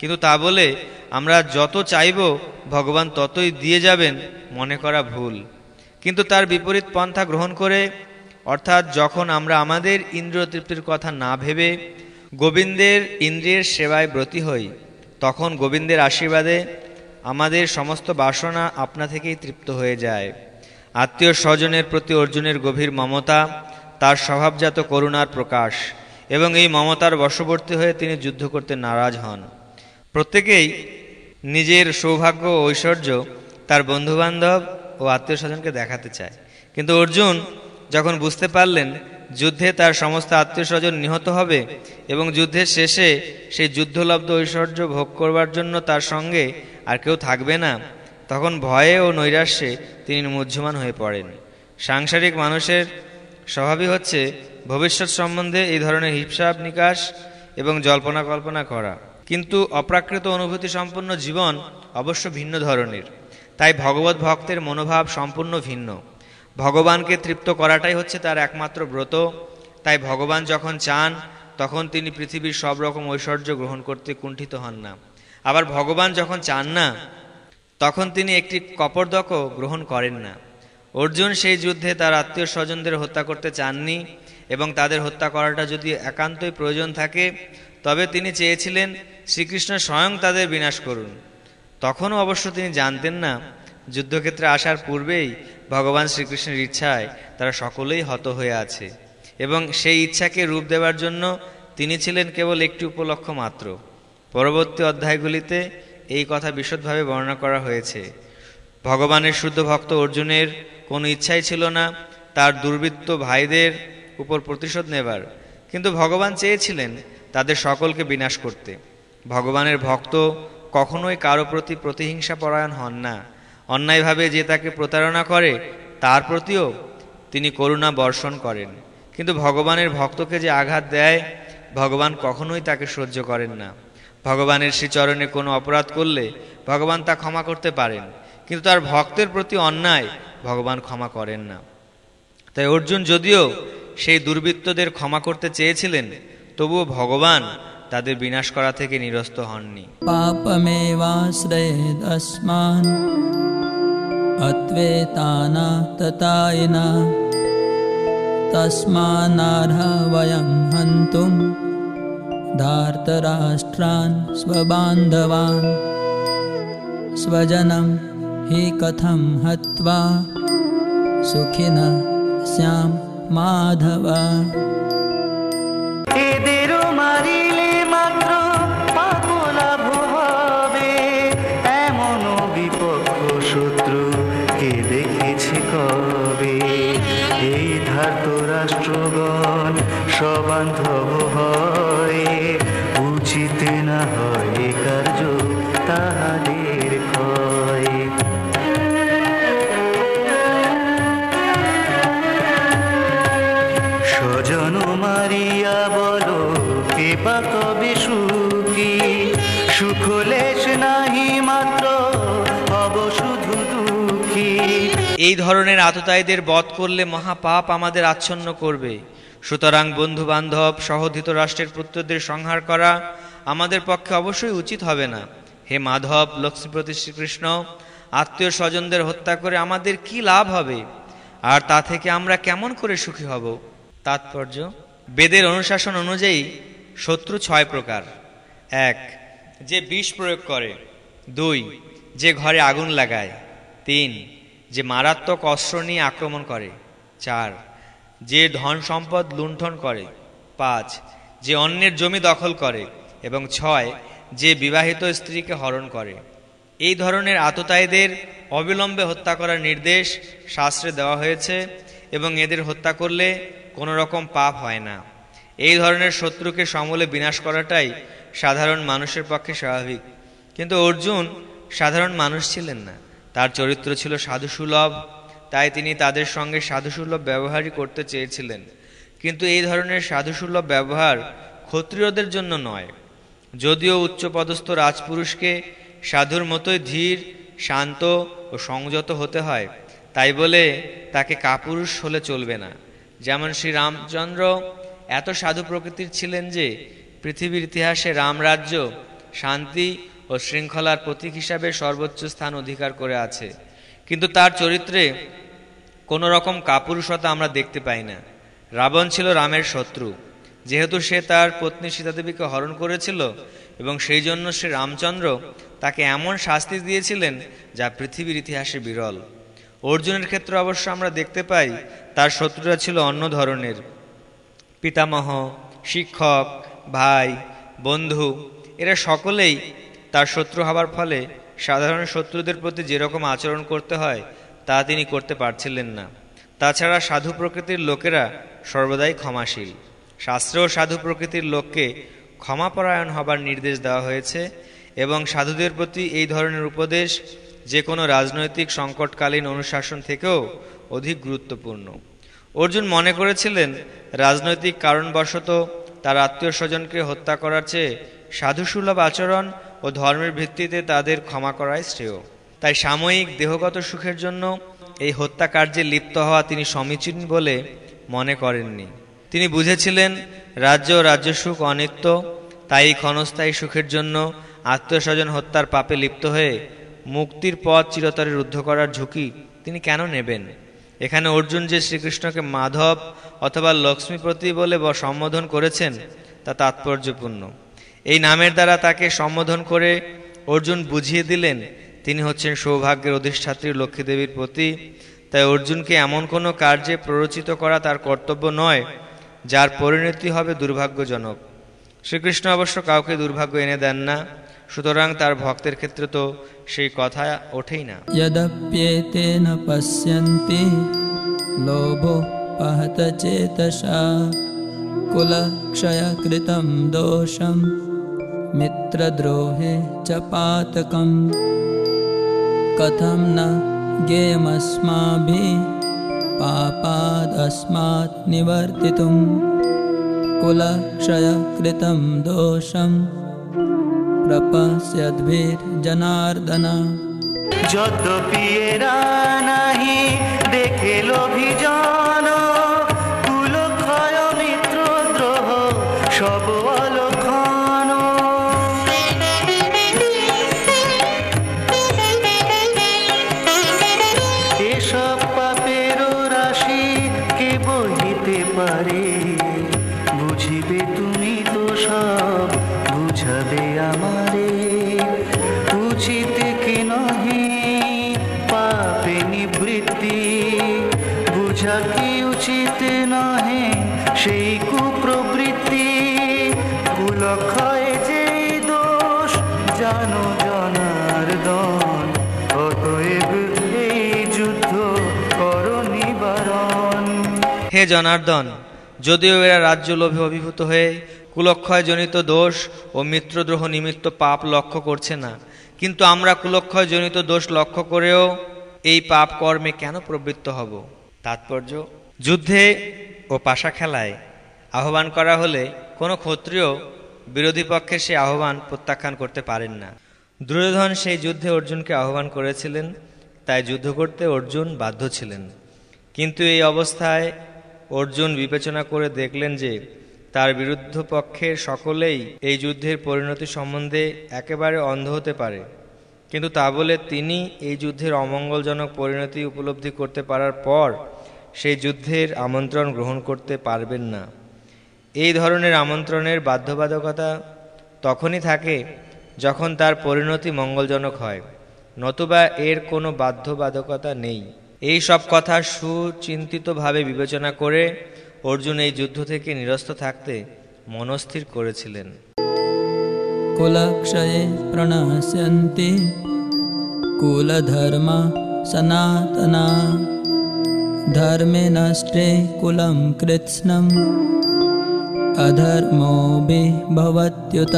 D: কিন্তু তা বলে আমরা যত চাইব ভগবান ততই দিয়ে যাবেন মনে করা ভুল। কিন্তু তার বিপরীত পন্থা গ্রহণ করে, অর্থাৎ যখন আমরা আমাদের ইন্দ্রিয় তৃপ্তির কথা না ভেবে গোবিন্দের ইন্দ্রিয়ের সেবায় ব্রতী হই, তখন গোবিন্দের আশীর্বাদে আমাদের সমস্ত বাসনা আপনা থেকেই তৃপ্ত হয়ে যায়। আত্মীয় স্বজনের প্রতি অর্জুনের গভীর মমতা তার স্বভাবজাত করুণার প্রকাশ, এবং এই মমতার বশবর্তী হয়ে তিনি যুদ্ধ করতে নারাজ হন। প্রত্যেকেই নিজের সৌভাগ্য ও ঐশ্বর্য তার বন্ধুবান্ধব ও আত্মীয় স্বজনকে দেখাতে চায়, কিন্তু অর্জুন যখন বুঝতে পারলেন যুদ্ধে তার সমস্ত আত্মীয় স্বজন নিহত হবে এবং যুদ্ধের শেষে সেই যুদ্ধলব্ধ ঐশ্বর্য ভোগ করবার জন্য তার সঙ্গে আর কেউ থাকবে না, তখন ভয়ে ও নৈরাশ্যে তিনি মুহ্যমান হয়ে পড়েন। সাংসারিক মানুষের স্বভাবই হচ্ছে ভবিষ্যৎ সম্বন্ধে এই ধরনের হিসাব নিকাশ এবং জল্পনা কল্পনা করা, কিন্তু অপ্রাকৃত অনুভূতি সম্পন্ন জীবন অবশ্য ভিন্ন ধরনের। তাই ভগবত ভক্তের মনোভাব সম্পূর্ণ ভিন্ন। ভগবানকে তৃপ্ত করাটাই হচ্ছে তার একমাত্র ব্রত। তাই ভগবান যখন চান তখন তিনি পৃথিবীর সব রকম ঐশ্বর্য গ্রহণ করতে কুণ্ঠিত হন না। আবার ভগবান যখন চান না তখন তিনি একটি কপর্দকও গ্রহণ করেন না। অর্জুন সেই যুদ্ধে তার আত্মীয় স্বজনদের হত্যা করতে চাননি, এবং তাদের হত্যা করাটা যদি একান্তই প্রয়োজন থাকে তবে তিনি চেয়েছিলেন শ্রীকৃষ্ণ স্বয়ং তাদের বিনাশ করুন। তখনও অবশ্য তিনি জানতেন না যুদ্ধক্ষেত্রে আসার পূর্বেই ভগবান শ্রীকৃষ্ণের ইচ্ছায় তারা সকলেই হত হয়ে আছে, এবং সেই ইচ্ছাকে রূপ দেওয়ার জন্য তিনি ছিলেন কেবল একটি উপলক্ষ মাত্র। পরবর্তী অধ্যায়গুলিতে এই কথা বিশদভাবে বর্ণনা করা হয়েছে। ভগবানের শুদ্ধ ভক্ত অর্জুনের কোনো ইচ্ছাই ছিল না তার দুর্বৃত্ত ভাইদের উপর প্রতিশোধ নেবার, কিন্তু ভগবান চেয়েছিলেন তাদের সকলকে বিনাশ করতে। ভগবানের ভক্ত কখনোই কারো প্রতি প্রতিহিংসা পরায়ণ হন না। অন্যায়ভাবে যে তাকে প্রতারণা করে তার প্রতিও তিনি করুণা বর্ষণ করেন, কিন্তু ভগবানের ভক্তকে যে আঘাত দেয় ভগবান কখনোই তাকে সহ্য করেন না। ভগবানের শ্রীচরণে কোনো অপরাধ করলে ভগবান তা ক্ষমা করতে পারেন, কিন্তু তার ভক্তের প্রতি অন্যায় ভগবান ক্ষমা করেন না। তাই অর্জুন যদিও সেই দুর্বৃত্তদের ক্ষমা করতে চেয়েছিলেন, তবুও ভগবান তাদের বিনাশ করা থেকে নিরস্ত হননি।
B: পাপমেবাশ্রয়েদস্মাन् অত্বেতানা ততায়না তস্মানার্হা বয়ং হন্তুম ধার্তরাষ্ট্রান স্ববান্ধবান স্বজনম হি কথম হত্বা সুখিনঃ স্যাম মাধব।
C: এদেরও মারিলে মাত্র পাপ লাভ হবে, এমন বিপক্ষ শত্রু কে দেখেছে কবে। এই ধার্তরাষ্ট্রগণ সবান্ধব হয়, উচিত না হয় কার্য তাহাদের ক্ষয়। স্বজন মারিয়া বলো কে বা তবে সুখী, সুখলেশ নাহি মাত্র হব শুধু দুঃখী।
D: এই ধরনের আততায়ীদের বধ করলে মহাপাপ আমাদের আচ্ছন্ন করবে। সুতরাং বন্ধু বান্ধব সহ ধৃতরাষ্ট্রের পুত্রদের সংহার করা আমাদের পক্ষে অবশ্যই উচিত হবে না। হে মাধব, লক্ষ্মীপতি শ্রীকৃষ্ণ, আত্মীয় স্বজনদের হত্যা করে আমাদের কি লাভ হবে, আর তা থেকে আমরা কেমন করে সুখী হব? তাৎপর্য: বেদের অনুশাসন অনুযায়ী শত্রু ছয় প্রকার। এক, যে বিষ প্রয়োগ করে। দুই, যে ঘরে আগুন লাগায়। তিন, যে মারাত্মক অস্ত্র নিয়ে আক্রমণ করে। চার, যে ধন সম্পদ লুণ্ঠন করে। পাঁচ, যে অন্যের জমি দখল করে। এবং ছয়, যে বিবাহিত স্ত্রীকে হরণ করে। এই ধরনের আততায়ীদের অবিলম্বে হত্যা করার নির্দেশ শাস্ত্রে দেওয়া হয়েছে, এবং এদের হত্যা করলে কোনো রকম পাপ হয় না। এই ধরনের শত্রুকে সমূলে বিনাশ করাটাই সাধারণ মানুষের পক্ষে স্বাভাবিক। কিন্তু অর্জুন সাধারণ মানুষ ছিলেন না, তার চরিত্র ছিল সাধুসুলভ। তাই তিনি তাদের সঙ্গে সাধুসুলভ ব্যবহারই করতে চেয়েছিলেন। কিন্তু এই ধরনের সাধুসুলভ ব্যবহার ক্ষত্রিয়দের জন্য নয়। যদিও উচ্চপদস্থ রাজপুরুষকে সাধুর মতোই ধীর, শান্ত ও সংযত হতে হয়, তাই বলে তাকে কাপুরুষ হলে চলবে না। যেমন শ্রী রামচন্দ্র এত সাধু প্রকৃতির ছিলেন যে পৃথিবীর ইতিহাসে রামরাজ্য শান্তি ও শৃঙ্খলার প্রতীক হিসাবে সর্বোচ্চ স্থান অধিকার করে আছে, কিন্তু তার চরিত্রে কোনো রকম কাপুরুষতা আমরা দেখতে পাই না। রাবণ ছিল রামের শত্রু, যেহেতু সে তার পত্নী সীতাদেবীকে হরণ করেছিল এবং সেই জন্য শ্রী রামচন্দ্র তাকে এমন শাস্তি দিয়েছিলেন যা পৃথিবীর ইতিহাসে বিরল। অর্জুনের ক্ষেত্রে অবশ্য আমরা দেখতে পাই তার শত্রুরা ছিল অন্য ধরনের। পিতামহ, শিক্ষক, ভাই, বন্ধু এরা সকলেই তার শত্রু হবার ফলে সাধারণ শত্রুদের প্রতি যেরকম আচরণ করতে হয় তা তিনি করতে পারছিলেন না। তাছাড়া সাধু প্রকৃতির লোকেরা সর্বদাই ক্ষমাশীল। শাস্ত্রেও সাধু প্রকৃতির লোককে ক্ষমাপরায়ণ হবার নির্দেশ দেওয়া হয়েছে এবং সাধুদের প্রতি এই ধরনের উপদেশ যে কোনো রাজনৈতিক সংকটকালীন অনুশাসন থেকেও অধিক গুরুত্বপূর্ণ। অর্জুন মনে করেছিলেন রাজনৈতিক কারণবশত তার আত্মীয় স্বজনকে হত্যা করার চেয়ে সাধুসুলভ আচরণ ও ধর্মের ভিত্তিতে তাদের ক্ষমা করাই শ্রেয়। তাই সাময়িক দেহগত সুখের জন্য এই হত্যাকার্যে লিপ্ত হওয়া তিনি সমীচীন বলে মনে করেননি। তিনি বুঝেছিলেন রাজ্য ও রাজ্যসুখ অনিত্য, তাই ক্ষণস্থায়ী সুখের জন্য আত্মীয় স্বজন হত্যার পাপে লিপ্ত হয়ে মুক্তির পথ চিরতরে রুদ্ধ করার ঝুঁকি তিনি কেন নেবেন? এখানে অর্জুন যে শ্রীকৃষ্ণকে মাধব অথবা লক্ষ্মীপতি বলে সম্বোধন করেছেন তা তাৎপর্যপূর্ণ। এই নামের দ্বারা তাকে সম্বোধন করে অর্জুন বুঝিয়ে দিলেন তিনি হচ্ছেন সৌভাগ্যের অধিষ্ঠাত্রী লক্ষ্মীদেবীর পতি। তাই অর্জুনকে এমন কোনো কার্যে প্ররোচিত করা তার কর্তব্য নয় যার পরিণতি হবে দুর্ভাগ্যজনক। শ্রীকৃষ্ণ অবশ্য কাউকে দুর্ভাগ্য এনে দেন না, সুতরাং তার ভক্তের ক্ষেত্রে তো সেই কথা ওঠেই না।
B: यद्यप्येतेन पश्यन्ति लोभो पहत चेतसा कुलक्षयकृतं दोषं मित्रद्रोहे च पातकं कथं न ज्ञेयमस्माभिः पापादस्मात् निवर्तितुं कुलक्षयकृतं दोषं प्रपश्यद्भिर्जनार्दन।
C: যদ্যপি এরা নাহি দেখে লোভিজন, কুলক্ষয় মিত্রদ্রোহ সব অলক্ষণ। এসব পাপের রাশি কে বহিতে পারে, বুঝিবে তুমি তো সব বুঝাবে আমারে। উচিত কি নহে পাপে নিবৃত্তি, বুঝা কি উচিত নহে সেই কুপ্রবৃত্তি। কুলক্ষয় যে দোষ জানো জনার্দন, অতএব এই যুদ্ধ কর নিবারণ।
D: হে জনার্দন, যদিও এরা রাজ্য লোভে অভিভূত হয়ে কুলক্ষয় জনিত দোষ ও মিত্রদ্রোহ নিমিত্ত পাপ লক্ষ্য করছে না, কিন্তু আমরা কুলক্ষয় জনিত দোষ লক্ষ্য করেও এই পাপ কর্মে কেন প্রবৃত্ত হব? তাৎপর্য, যুদ্ধে ও পাশা খেলায় আহ্বান করা হলে কোনো ক্ষত্রিয় বিরোধী পক্ষের সেই আহ্বান প্রত্যাখ্যান করতে পারেন না। দুর্যোধন সেই যুদ্ধে অর্জুনকে আহ্বান করেছিলেন, তাই যুদ্ধ করতে অর্জুন বাধ্য ছিলেন। কিন্তু এই অবস্থায় অর্জুন বিবেচনা করে দেখলেন যে তার বিরুদ্ধ পক্ষের সকলেই এই যুদ্ধের পরিণতি সম্বন্ধে একেবারে অন্ধ হতে পারে, কিন্তু তা বলে তিনি এই যুদ্ধের অমঙ্গলজনক পরিণতি উপলব্ধি করতে পারার পর সেই যুদ্ধের আমন্ত্রণ গ্রহণ করতে পারবেন না। এই ধরনের আমন্ত্রণের বাধ্যবাধকতা তখনই থাকে যখন তার পরিণতি মঙ্গলজনক হয়, নতুবা এর কোনো বাধ্যবাধকতা নেই। এই সব কথা সুচিন্তিতভাবে বিবেচনা করে অর্জুন এই যুদ্ধ থেকে নিরস্ত থাকতে মনস্থির করেছিলেন।
B: कुलक्षये प्रणश्यन्ति कुलधर्मा सनातना धर्मे नष्टे कुलं कृत्स्नम् अधर्मोऽभिभवत्युत।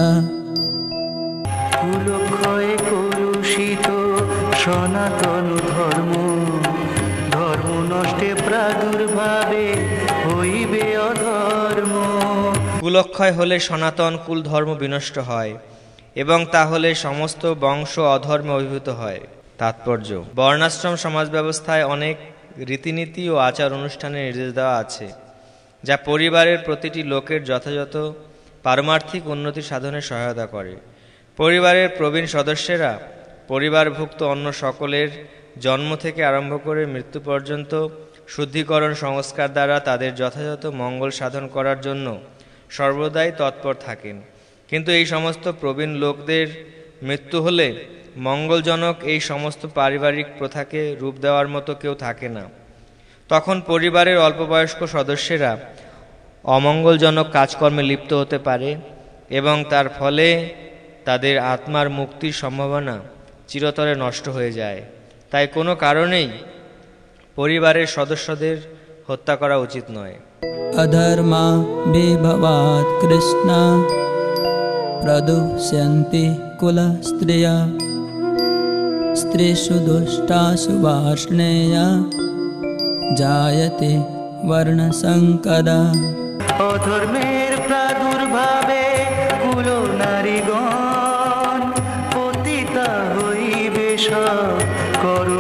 C: কুলক্ষয়ে কলুষিত সনাতন ধর্ম, ধর্ম নষ্টে প্রাদুর্ভাবে হইবে অধর্ম।
D: কুলক্ষয় হলে সনাতন কুল ধর্ম বিনষ্ট হয় এবং তাহলে সমস্ত বংশ অধর্মে অভিভূত হয়। তাৎপর্য, বর্ণাশ্রম সমাজ ব্যবস্থায় অনেক রীতিনীতি ও আচার অনুষ্ঠানের নির্দেশ দেওয়া আছে যা পরিবারের প্রতিটি লোকের যথাযথ পারমার্থিক উন্নতি সাধনে সহায়তা করে। পরিবারের প্রবীণ সদস্যেরা পরিবারভুক্ত অন্য সকলের জন্ম থেকে আরম্ভ করে মৃত্যু পর্যন্ত শুদ্ধিকরণ সংস্কার দ্বারা তাদের যথাযথ মঙ্গল সাধন করার জন্য সর্বদাই তৎপর থাকেন। কিন্তু এই সমস্ত প্রবীণ লোকদের মৃত্যু হলে মঙ্গলজনক এই সমস্ত পারিবারিক প্রথাকে রূপ দেওয়ার মতো কেউ থাকে না। তখন পরিবারের অল্পবয়স্ক সদস্যেরা অমঙ্গলজনক কাজকর্মে লিপ্ত হতে পারে এবং তার ফলে তাদের আত্মার মুক্তির সম্ভাবনা চিরতরে নষ্ট হয়ে যায়। তাই কোনো কারণেই পরিবারের সদস্যদের হত্যা করা উচিত নয়।
B: अधर्मा विभवात् कृष्णा प्रदुष्यन्ति कुलस्त्रिया स्त्रीषु दुष्टासु वार्ष्णेया जायते वर्णसंकरा।
C: অধর্মের প্রাদুর্ভাবে কুল নারীগণ পতিতা হইবে সব করো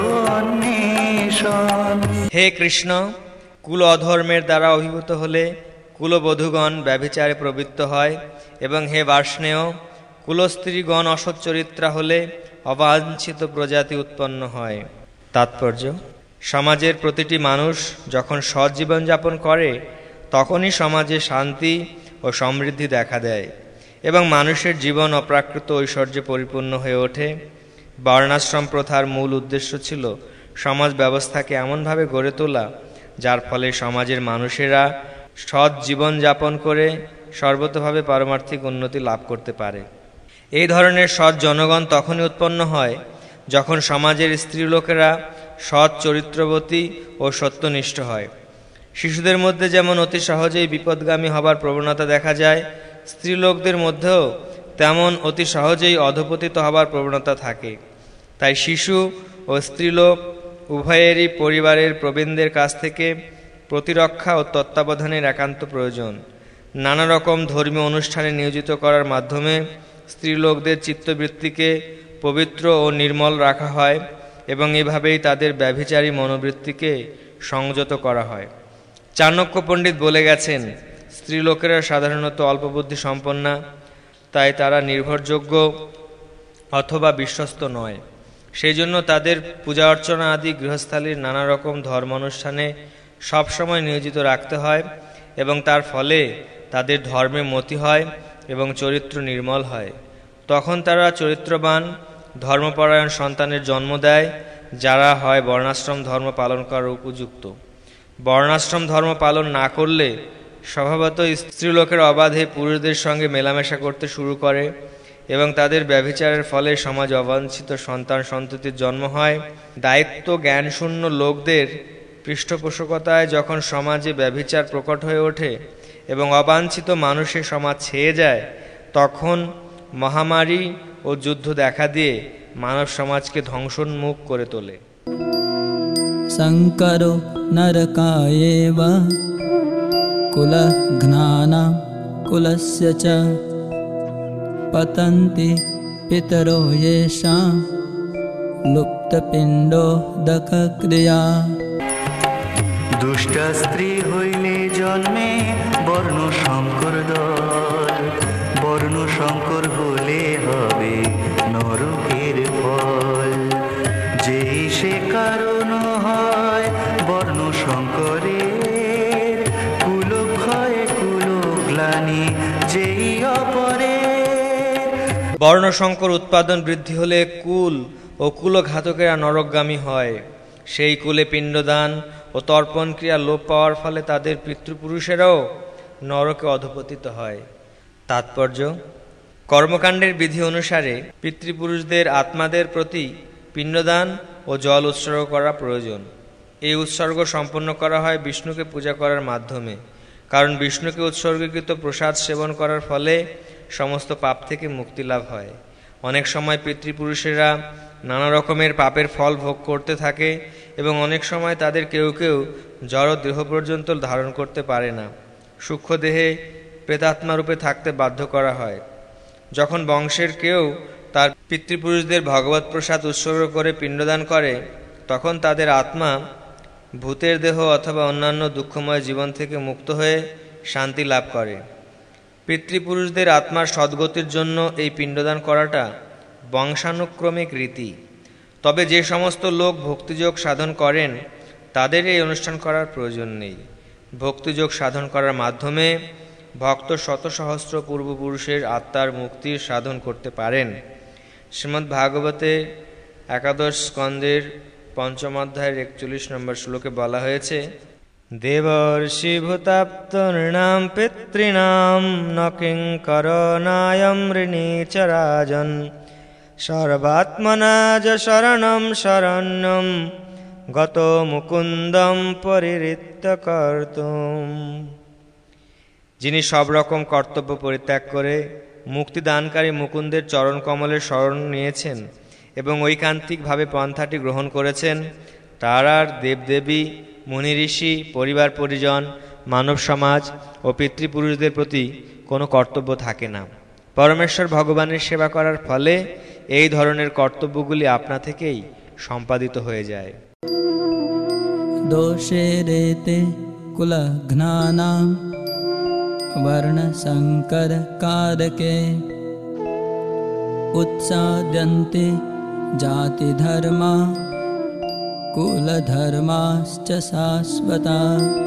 C: অন্বেষণ।
D: হে কৃষ্ণ, কুল অধর্মের দ্বারা অভিভূত হলে কুলবধূগণ ব্যভিচারে প্রবৃত্ত হয় এবং হে বার্ষ্ণেয়, কুলস্ত্রীগণ অসৎ চরিত্রা হলে অবাঞ্ছিত প্রজাতি উৎপন্ন হয়। তাৎপর্য: সমাজের প্রতিটি মানুষ যখন সৎ জীবনযাপন করে তখনই সমাজে শান্তি ও সমৃদ্ধি দেখা দেয় এবং মানুষের জীবন অপ্রাকৃত ঐশ্বর্যে পরিপূর্ণ হয়ে ওঠে। বর্ণাশ্রম প্রথার মূল উদ্দেশ্য ছিল সমাজ ব্যবস্থাকে এমনভাবে গড়ে তোলা যার ফলে সমাজের মানুষেরা সৎ জীবনযাপন করে সর্বতোভাবে পারমার্থিক উন্নতি লাভ করতে পারে। এই ধরনের সৎ জনগণ তখনই উৎপন্ন হয় যখন সমাজের স্ত্রীলোকেরা সৎ চরিত্রবতী ও সত্যনিষ্ঠ হয়। শিশুদের মধ্যে যেমন অতি সহজেই বিপদগামী হবার প্রবণতা দেখা যায়, স্ত্রীলোকদের মধ্যেও তেমন অতি সহজেই অধঃপতিত হবার প্রবণতা থাকে। তাই শিশু ও স্ত্রীলোক উভয়েরই পরিবারের প্রবীণদের কাছ থেকে প্রতিরক্ষা ও তত্ত্বাবধানের একান্ত প্রয়োজন। নানা রকম ধর্মীয় অনুষ্ঠানে নিয়োজিত করার মাধ্যমে স্ত্রীলোকদের চিত্তবৃত্তিকে পবিত্র ও নির্মল রাখা হয় এবং এভাবেই তাদের ব্যভিচারী মনোবৃত্তিকে সংযত করা হয়। চাণক্য পণ্ডিত বলে গেছেন, স্ত্রীলোকেরা সাধারণত অল্পবুদ্ধি সম্পন্না, তাই তারা নির্ভরযোগ্য অথবা বিশ্বস্ত নয়। সেই জন্য তাদের পূজা অর্চনা আদি গৃহস্থালীর নানা রকম ধর্ম অনুষ্ঠানে সবসময় নিয়োজিত রাখতে হয় এবং তার ফলে তাদের ধর্মে মতি হয় এবং চরিত্র নির্মল হয়। তখন তারা চরিত্রবান ধর্মপরায়ণ সন্তানের জন্ম দেয়, যারা হয় বর্ণাশ্রম ধর্ম পালন করার উপযুক্ত। বর্ণাশ্রম ধর্ম পালন না করলে স্বভাবত স্ত্রীলোকের অবাধে পুরুষদের সঙ্গে মেলামেশা করতে শুরু করে এবং তাদের ব্যভিচারের ফলে সমাজ অবাঞ্ছিত সন্তান সন্ততির জন্ম হয়। দায়িত্ব জ্ঞানশূন্য লোকদের পৃষ্ঠপোষকতায় যখন সমাজে ব্যভিচার প্রকট হয়ে ওঠে এবং অবাঞ্ছিত মানুষের সমাজ ছেয়ে যায়, তখন মহামারী ও যুদ্ধ দেখা দিয়ে মানব সমাজকে ধ্বংসোন্মুখ করে তোলে।
B: संकरो नरकायेव कुलघ्नाना कुलस्य च पतन्ति पितरो येषां लुप्तपिण्डोदकक्रिया।
C: দুষ্ট স্ত্রী হইলে জন্মে বর্ণ শঙ্কর দল, বর্ণ শঙ্কর হলে হবে নরকের ফল। যেই সে কারণ হয় বর্ণ শঙ্করের, কুলক্ষয় কুলগ্লানি যেই অপরের।
D: বর্ণশঙ্কর উৎপাদন বৃদ্ধি হলে কুল ও কুলঘাতকেরা নরকগামী হয়। সেই কুলে পিণ্ডদান ও তর্পণ ক্রিয়া লোপ পাওয়ার ফলে তাদের পিতৃপুরুষেরাও নরকে অধঃপতিত হয়। তাৎপর্য: কর্মকাণ্ডের বিধি অনুসারে পিতৃপুরুষদের আত্মাদের প্রতি পিণ্ডদান ও জল উৎসর্গ করা প্রয়োজন। এই উৎসর্গ সম্পন্ন করা হয় বিষ্ণুকে পূজা করার মাধ্যমে, কারণ বিষ্ণুকে উৎসর্গীকৃত প্রসাদ সেবন করার ফলে সমস্ত পাপ থেকে মুক্তি লাভ হয়। অনেক সময় পিতৃপুরুষেরা নানা রকমের পাপের ফল ভোগ করতে থাকে এবং অনেক সময় তাদের কেউ কেউ জড় দেহ পর্যন্ত ধারণ করতে পারে না, সূক্ষ্ম দেহে প্রেতাত্মা রূপে থাকতে বাধ্য করা হয়। যখন বংশের কেউ তার পিতৃপুরুষদের ভগবত প্রসাদ উৎসর্গ করে পিণ্ডদান করে, তখন তাদের আত্মা ভূতের দেহ অথবা অন্যান্য দুঃখময় জীবন থেকে মুক্ত হয়ে শান্তি লাভ করে। পিতৃপুরুষদের আত্মার সদ্গতির জন্য এই পিণ্ডদান করাটা বংশানুক্রমিক রীতি। তবে যে সমস্ত লোক ভক্তিযোগ সাধন করেন তাদের এই অনুষ্ঠান করার প্রয়োজন নেই। ভক্তিযোগ সাধন করার মাধ্যমে ভক্ত শত সহস্র পূর্বপুরুষের আত্মার মুক্তির সাধন করতে পারেন। শ্রীমদ্ ভাগবতে একাদশ স্কন্দের পঞ্চম অধ্যায়ের একচল্লিশ নম্বর শ্লোকে বলা হয়েছে, দেবর্ষি ভূতাপ্তনৃণাম পিতॄণাম ন কিঙ্করণায়ং ঋণী চ রাজন সর্বাত্মনা য শরণং শরণ্যং গত মুকুন্দম পরিহৃত্য কর্তুম। যিনি সব রকম কর্তব্য পরিত্যাগ করে মুক্তিদানকারী মুকুন্দের চরণ কমলের শরণ নিয়েছেন এবং ঐকান্তিকভাবে পন্থাটি গ্রহণ করেছেন, তার আর দেবদেবী, মুনি ঋষি, পরিবার পরিজন, মানব সমাজ ও পিতৃপুরুষদের প্রতি কোনো কর্তব্য থাকে না। পরমেশ্বর ভগবানের সেবা করার ফলে এই ধরনের কর্তব্যগুলি আপনা থেকেই সম্পাদিত হয়ে যায়।
B: দোষে রেতে কুলঘ্নানাং বর্ণ সংকর কারকে উৎসাদ্যন্তে জাতি ধর্মা কুল ধর্মাশ্চ শাশ্বতা।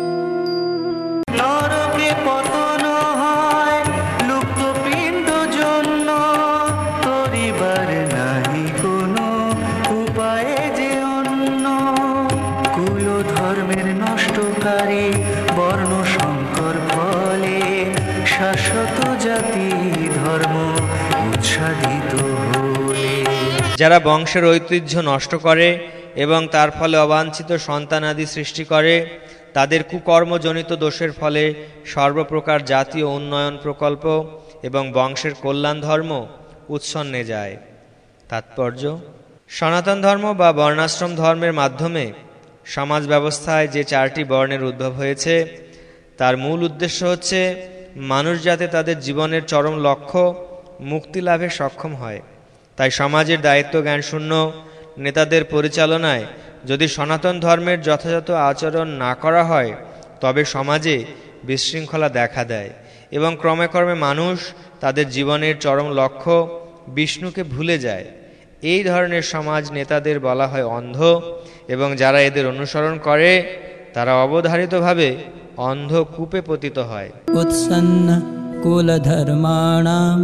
C: নরকে পতন হয় লুপ্ত পিণ্ড জন্য, তরিবার নাহি কোনো উপায়ে যে অন্য। কুল ধর্মের নষ্টকারী বর্ণ সংকর ফলে শাশ্বত জাতি ধর্ম উৎসাহিত হলে।
D: যারা বংশের ঐতিহ্য নষ্ট করে এবং তার ফলে অবাঞ্ছিত সন্তানাদি সৃষ্টি করে, তাদের কুকর্মজনিত দোষের ফলে সর্বপ্রকার জাতীয় উন্নয়ন প্রকল্প এবং বংশের কল্যাণ ধর্ম উৎসন্নে যায়। তাৎপর্য: সনাতন ধর্ম বা বর্ণাশ্রম ধর্মের মাধ্যমে সমাজ ব্যবস্থায় যে চারটি বর্ণের উদ্ভব হয়েছে তার মূল উদ্দেশ্য হচ্ছে মানুষ যাতে তাদের জীবনের চরম লক্ষ্য মুক্তি লাভে সক্ষম হয়। তাই সমাজের দায়িত্ব জ্ঞানশূন্য নেতাদের পরিচালনায় যদি সনাতন ধর্মের যথাযথ আচরণ না করা হয় তবে সমাজে বিশৃঙ্খলা দেখা দেয় এবং ক্রমে ক্রমে মানুষ তাদের জীবনের চরম লক্ষ্য বিষ্ণুকে ভুলে যায়। এই ধরনের সমাজ নেতাদের বলা হয় অন্ধ, এবং যারা এদের অনুসরণ করে তারা অবধারিতভাবে অন্ধ কূপে পতিত হয়।
B: উৎসন্ন কুলধর্মাণাং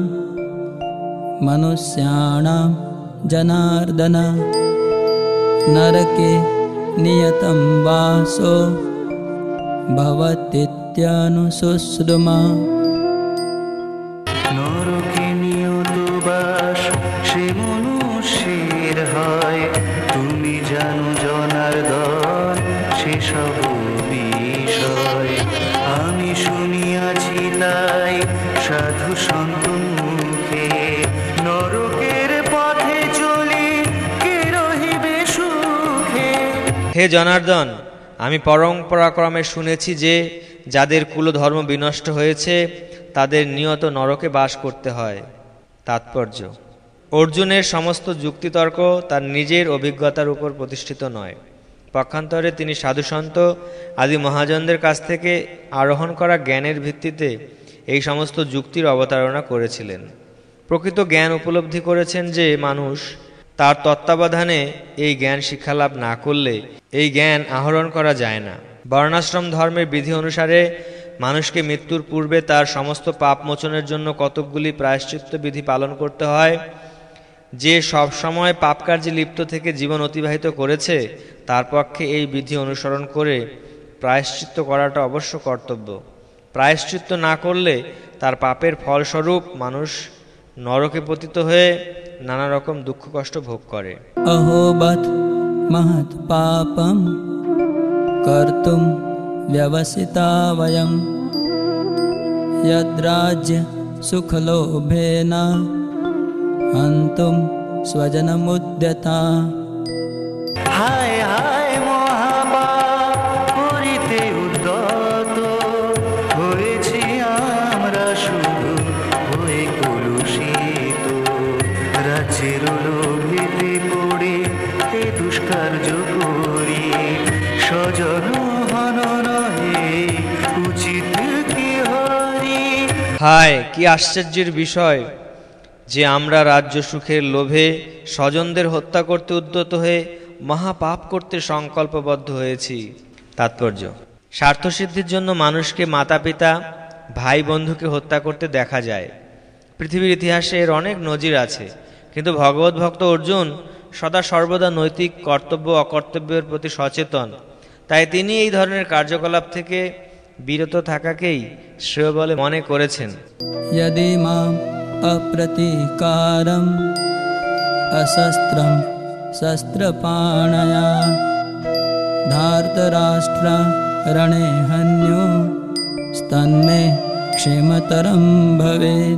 B: মনুষ্যাণাং জনার্দন নরকে নিয়তং বাসো ভবতীত্যনুশুশ্রুমা।
C: নরকে নিয়ত বাস সে মনুষ্যের হয়, তুমি জানো জনার্দন সেসব বিষয়। আমি শুনিয়াছি তাই সাধু সন্ত মুখে, নরকের পথে চলি কে রহিবে সুখে।
D: হে জনার্দন, আমি পরম্পরাক্রমে শুনেছি যে যাদের কুলধর্ম বিনষ্ট হয়েছে তাদের নিয়ত নরকে বাস করতে হয়। তাৎপর্য: অর্জুনের সমস্ত যুক্তিতর্ক তার নিজের অভিজ্ঞতার উপর প্রতিষ্ঠিত নয়। পক্ষান্তরে তিনি সাধুসন্ত আদি মহাজনদের কাছ থেকে আরোহণ করা জ্ঞানের ভিত্তিতে এই সমস্ত যুক্তির অবতারণা করেছিলেন। প্রকৃত জ্ঞান উপলব্ধি করেছেন যে মানুষ তার তত্ত্বাবধানে এই জ্ঞান শিক্ষালাভ না করলে এই জ্ঞান আহরণ করা যায় না। বর্ণাশ্রম ধর্মের বিধি অনুসারে মানুষকে মৃত্যুর পূর্বে তার সমস্ত পাপ মোচনের জন্য কতকগুলি প্রায়শ্চিত্ত বিধি পালন করতে হয়। যে সব সময় পাপ কার্যে লিপ্ত থেকে জীবন অতিবাহিত করেছে তার পক্ষে এই বিধি অনুসরণ করে প্রায়শ্চিত্ত করাটা অবশ্য কর্তব্য। প্রায়শ্চিত্ত না করলে তার পাপের ফলস্বরূপ মানুষ নরকে পতিত হয়ে নানা রকম দুঃখ কষ্ট ভোগ করে।
B: অহোবৎ মহৎ পাপম কর্তুম ব্যবসিতা বয়ং যদ্রাজ্য সুখলোভেন হন্তুম স্বজনমুদ্যতা।
C: হায় হায় মহাপাপ করিতে উদ্যত হয়েছি আমরা, শুধু হয়ে কলুষিত। রাজ্যের লোভেতে পড়ে এ দুষ্কার্য করি, স্বজন হনন উচিত কি হরি।
D: হায়, কি আশ্চর্যের বিষয় যে আমরা রাজ্য সুখের লোভে স্বজনদের হত্যা করতে উদ্যত হয়ে মহাপাপ করতে সংকল্পবদ্ধ হয়েছি। তাৎপর্য: স্বার্থসিদ্ধির জন্য মানুষকে মাতা পিতা ভাই বন্ধুকে হত্যা করতে দেখা যায়। পৃথিবীর ইতিহাসে এর অনেক নজির আছে, কিন্তু ভগবত ভক্ত অর্জুন সদা সর্বদা নৈতিক কর্তব্য অকর্তব্যের প্রতি সচেতন। তাই তিনি এই ধরনের কার্যকলাপ থেকে বিরত থাকাকেই শ্রেয় বলে মনে করেছেন।
B: यदि माम अप्रतीकारम अशस्त्रम शस्त्रपाणया धार्तराष्ट्र रणे हन्यो स्तन्मे क्षेमतरम भवेत्।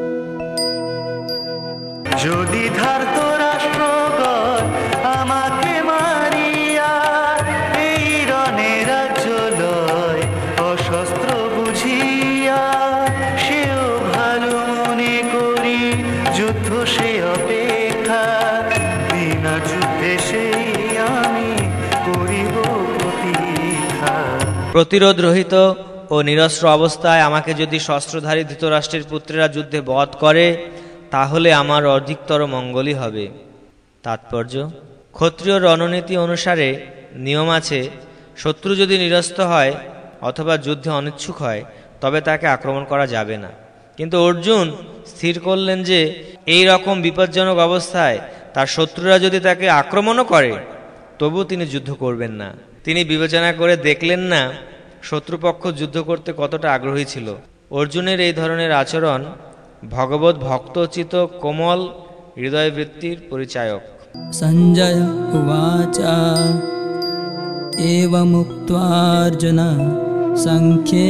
C: যদি ধার্ত রাষ্ট্রগণ আমাকে মারিয়া এই রণে রাজ্য লয় অশস্ত্র বুঝিয়া, সেও ভালো মনে করি যুদ্ধ সে অপেক্ষা, বিনা যুদ্ধে সেই আমি করিব প্রতীক্ষা।
D: প্রতিরোধ রহিত ও নিরস্ত্র অবস্থায় আমাকে যদি শস্ত্রধারী ধৃতরাষ্ট্রের পুত্রেরা যুদ্ধে বধ করে, তাহলে আমার অধিকতর মঙ্গলই হবে। তাৎপর্য: ক্ষত্রিয় রণনীতি অনুসারে নিয়ম আছে, শত্রু যদি নিরস্ত হয় অথবা যুদ্ধে অনিচ্ছুক হয় তবে তাকে আক্রমণ করা যাবে না। কিন্তু অর্জুন স্থির করলেন যে এই রকম বিপজ্জনক অবস্থায় তার শত্রুরা যদি তাকে আক্রমণও করে তবু তিনি যুদ্ধ করবেন না। তিনি বিবেচনা করে দেখলেন না শত্রুপক্ষ যুদ্ধ করতে কতটা আগ্রহী ছিল। অর্জুনের এই ধরনের আচরণ ভগবত ভক্তচিত কোমল হৃদয়বৃত্তির পরিচায়ক।
B: संजय उवाच एवमुक्त्वार्जुन संख्ये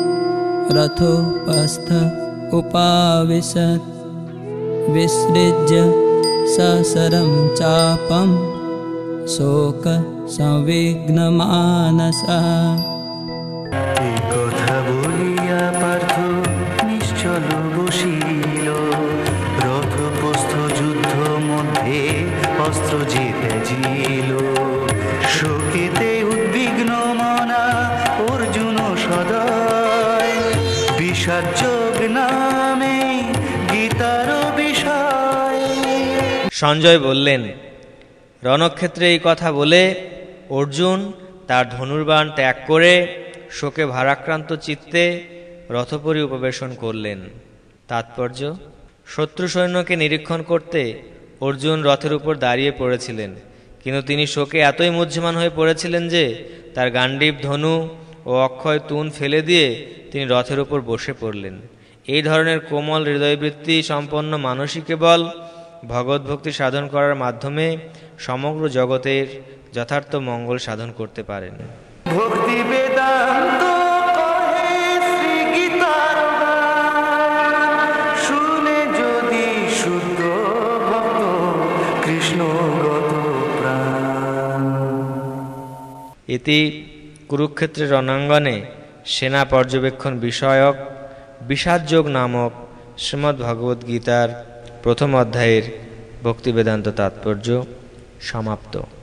B: रथोपस्थ उपाविशत् विसृज्य ससरं चापं शोक संविघ्नमानसः।
C: এই কথা বলিয়া পার্থ নিশ্চল বসিল, রথপ্রস্থ যুদ্ধ মধ্যে অস্ত্র জিতে জিল। শোকেতে উদ্বিগ্ন মনা অর্জুন সদয়, বিষাদযোগ নামে গীতার বিষয়।
D: সঞ্জয় বললেন, রণক্ষেত্রে এই কথা বলে অর্জুন তার ধনুর্বাণ ত্যাগ করে শোকে ভারাক্রান্ত চিত্তে রথপরি উপবেশন করলেন। তাৎপর্য: শত্রু সৈন্যকে নিরীক্ষণ করতে অর্জুন রথের উপর দাঁড়িয়ে পড়েছিলেন, কিন্তু তিনি শোকে এতই মুহ্যমান হয়ে পড়েছিলেন যে তার গাণ্ডীব ধনু ও অক্ষয় তুন ফেলে দিয়ে তিনি রথের উপর বসে পড়লেন। এই ধরনের কোমল হৃদয়বৃত্তি সম্পন্ন মানুষই কেবল ভগবদ্ভক্তি সাধন করার মাধ্যমে সমগ্র জগতের যথার্থ মঙ্গল সাধন করতে পারেন।
C: ভক্তি বেদান্ত কহে শ্রী গীতার গান, শুনে যদি শুদ্ধ ভক্ত কৃষ্ণগত প্রাণ।
D: ইতি কুরুক্ষেত্রের রণাঙ্গনে সেনা পর্যবেক্ষণ বিষয়ক বিষাদযোগ নামক শ্রীমদ্ ভগবদ্ গীতার প্রথম অধ্যায়ের ভক্তি বেদান্ত তাৎপর্য সমাপ্ত।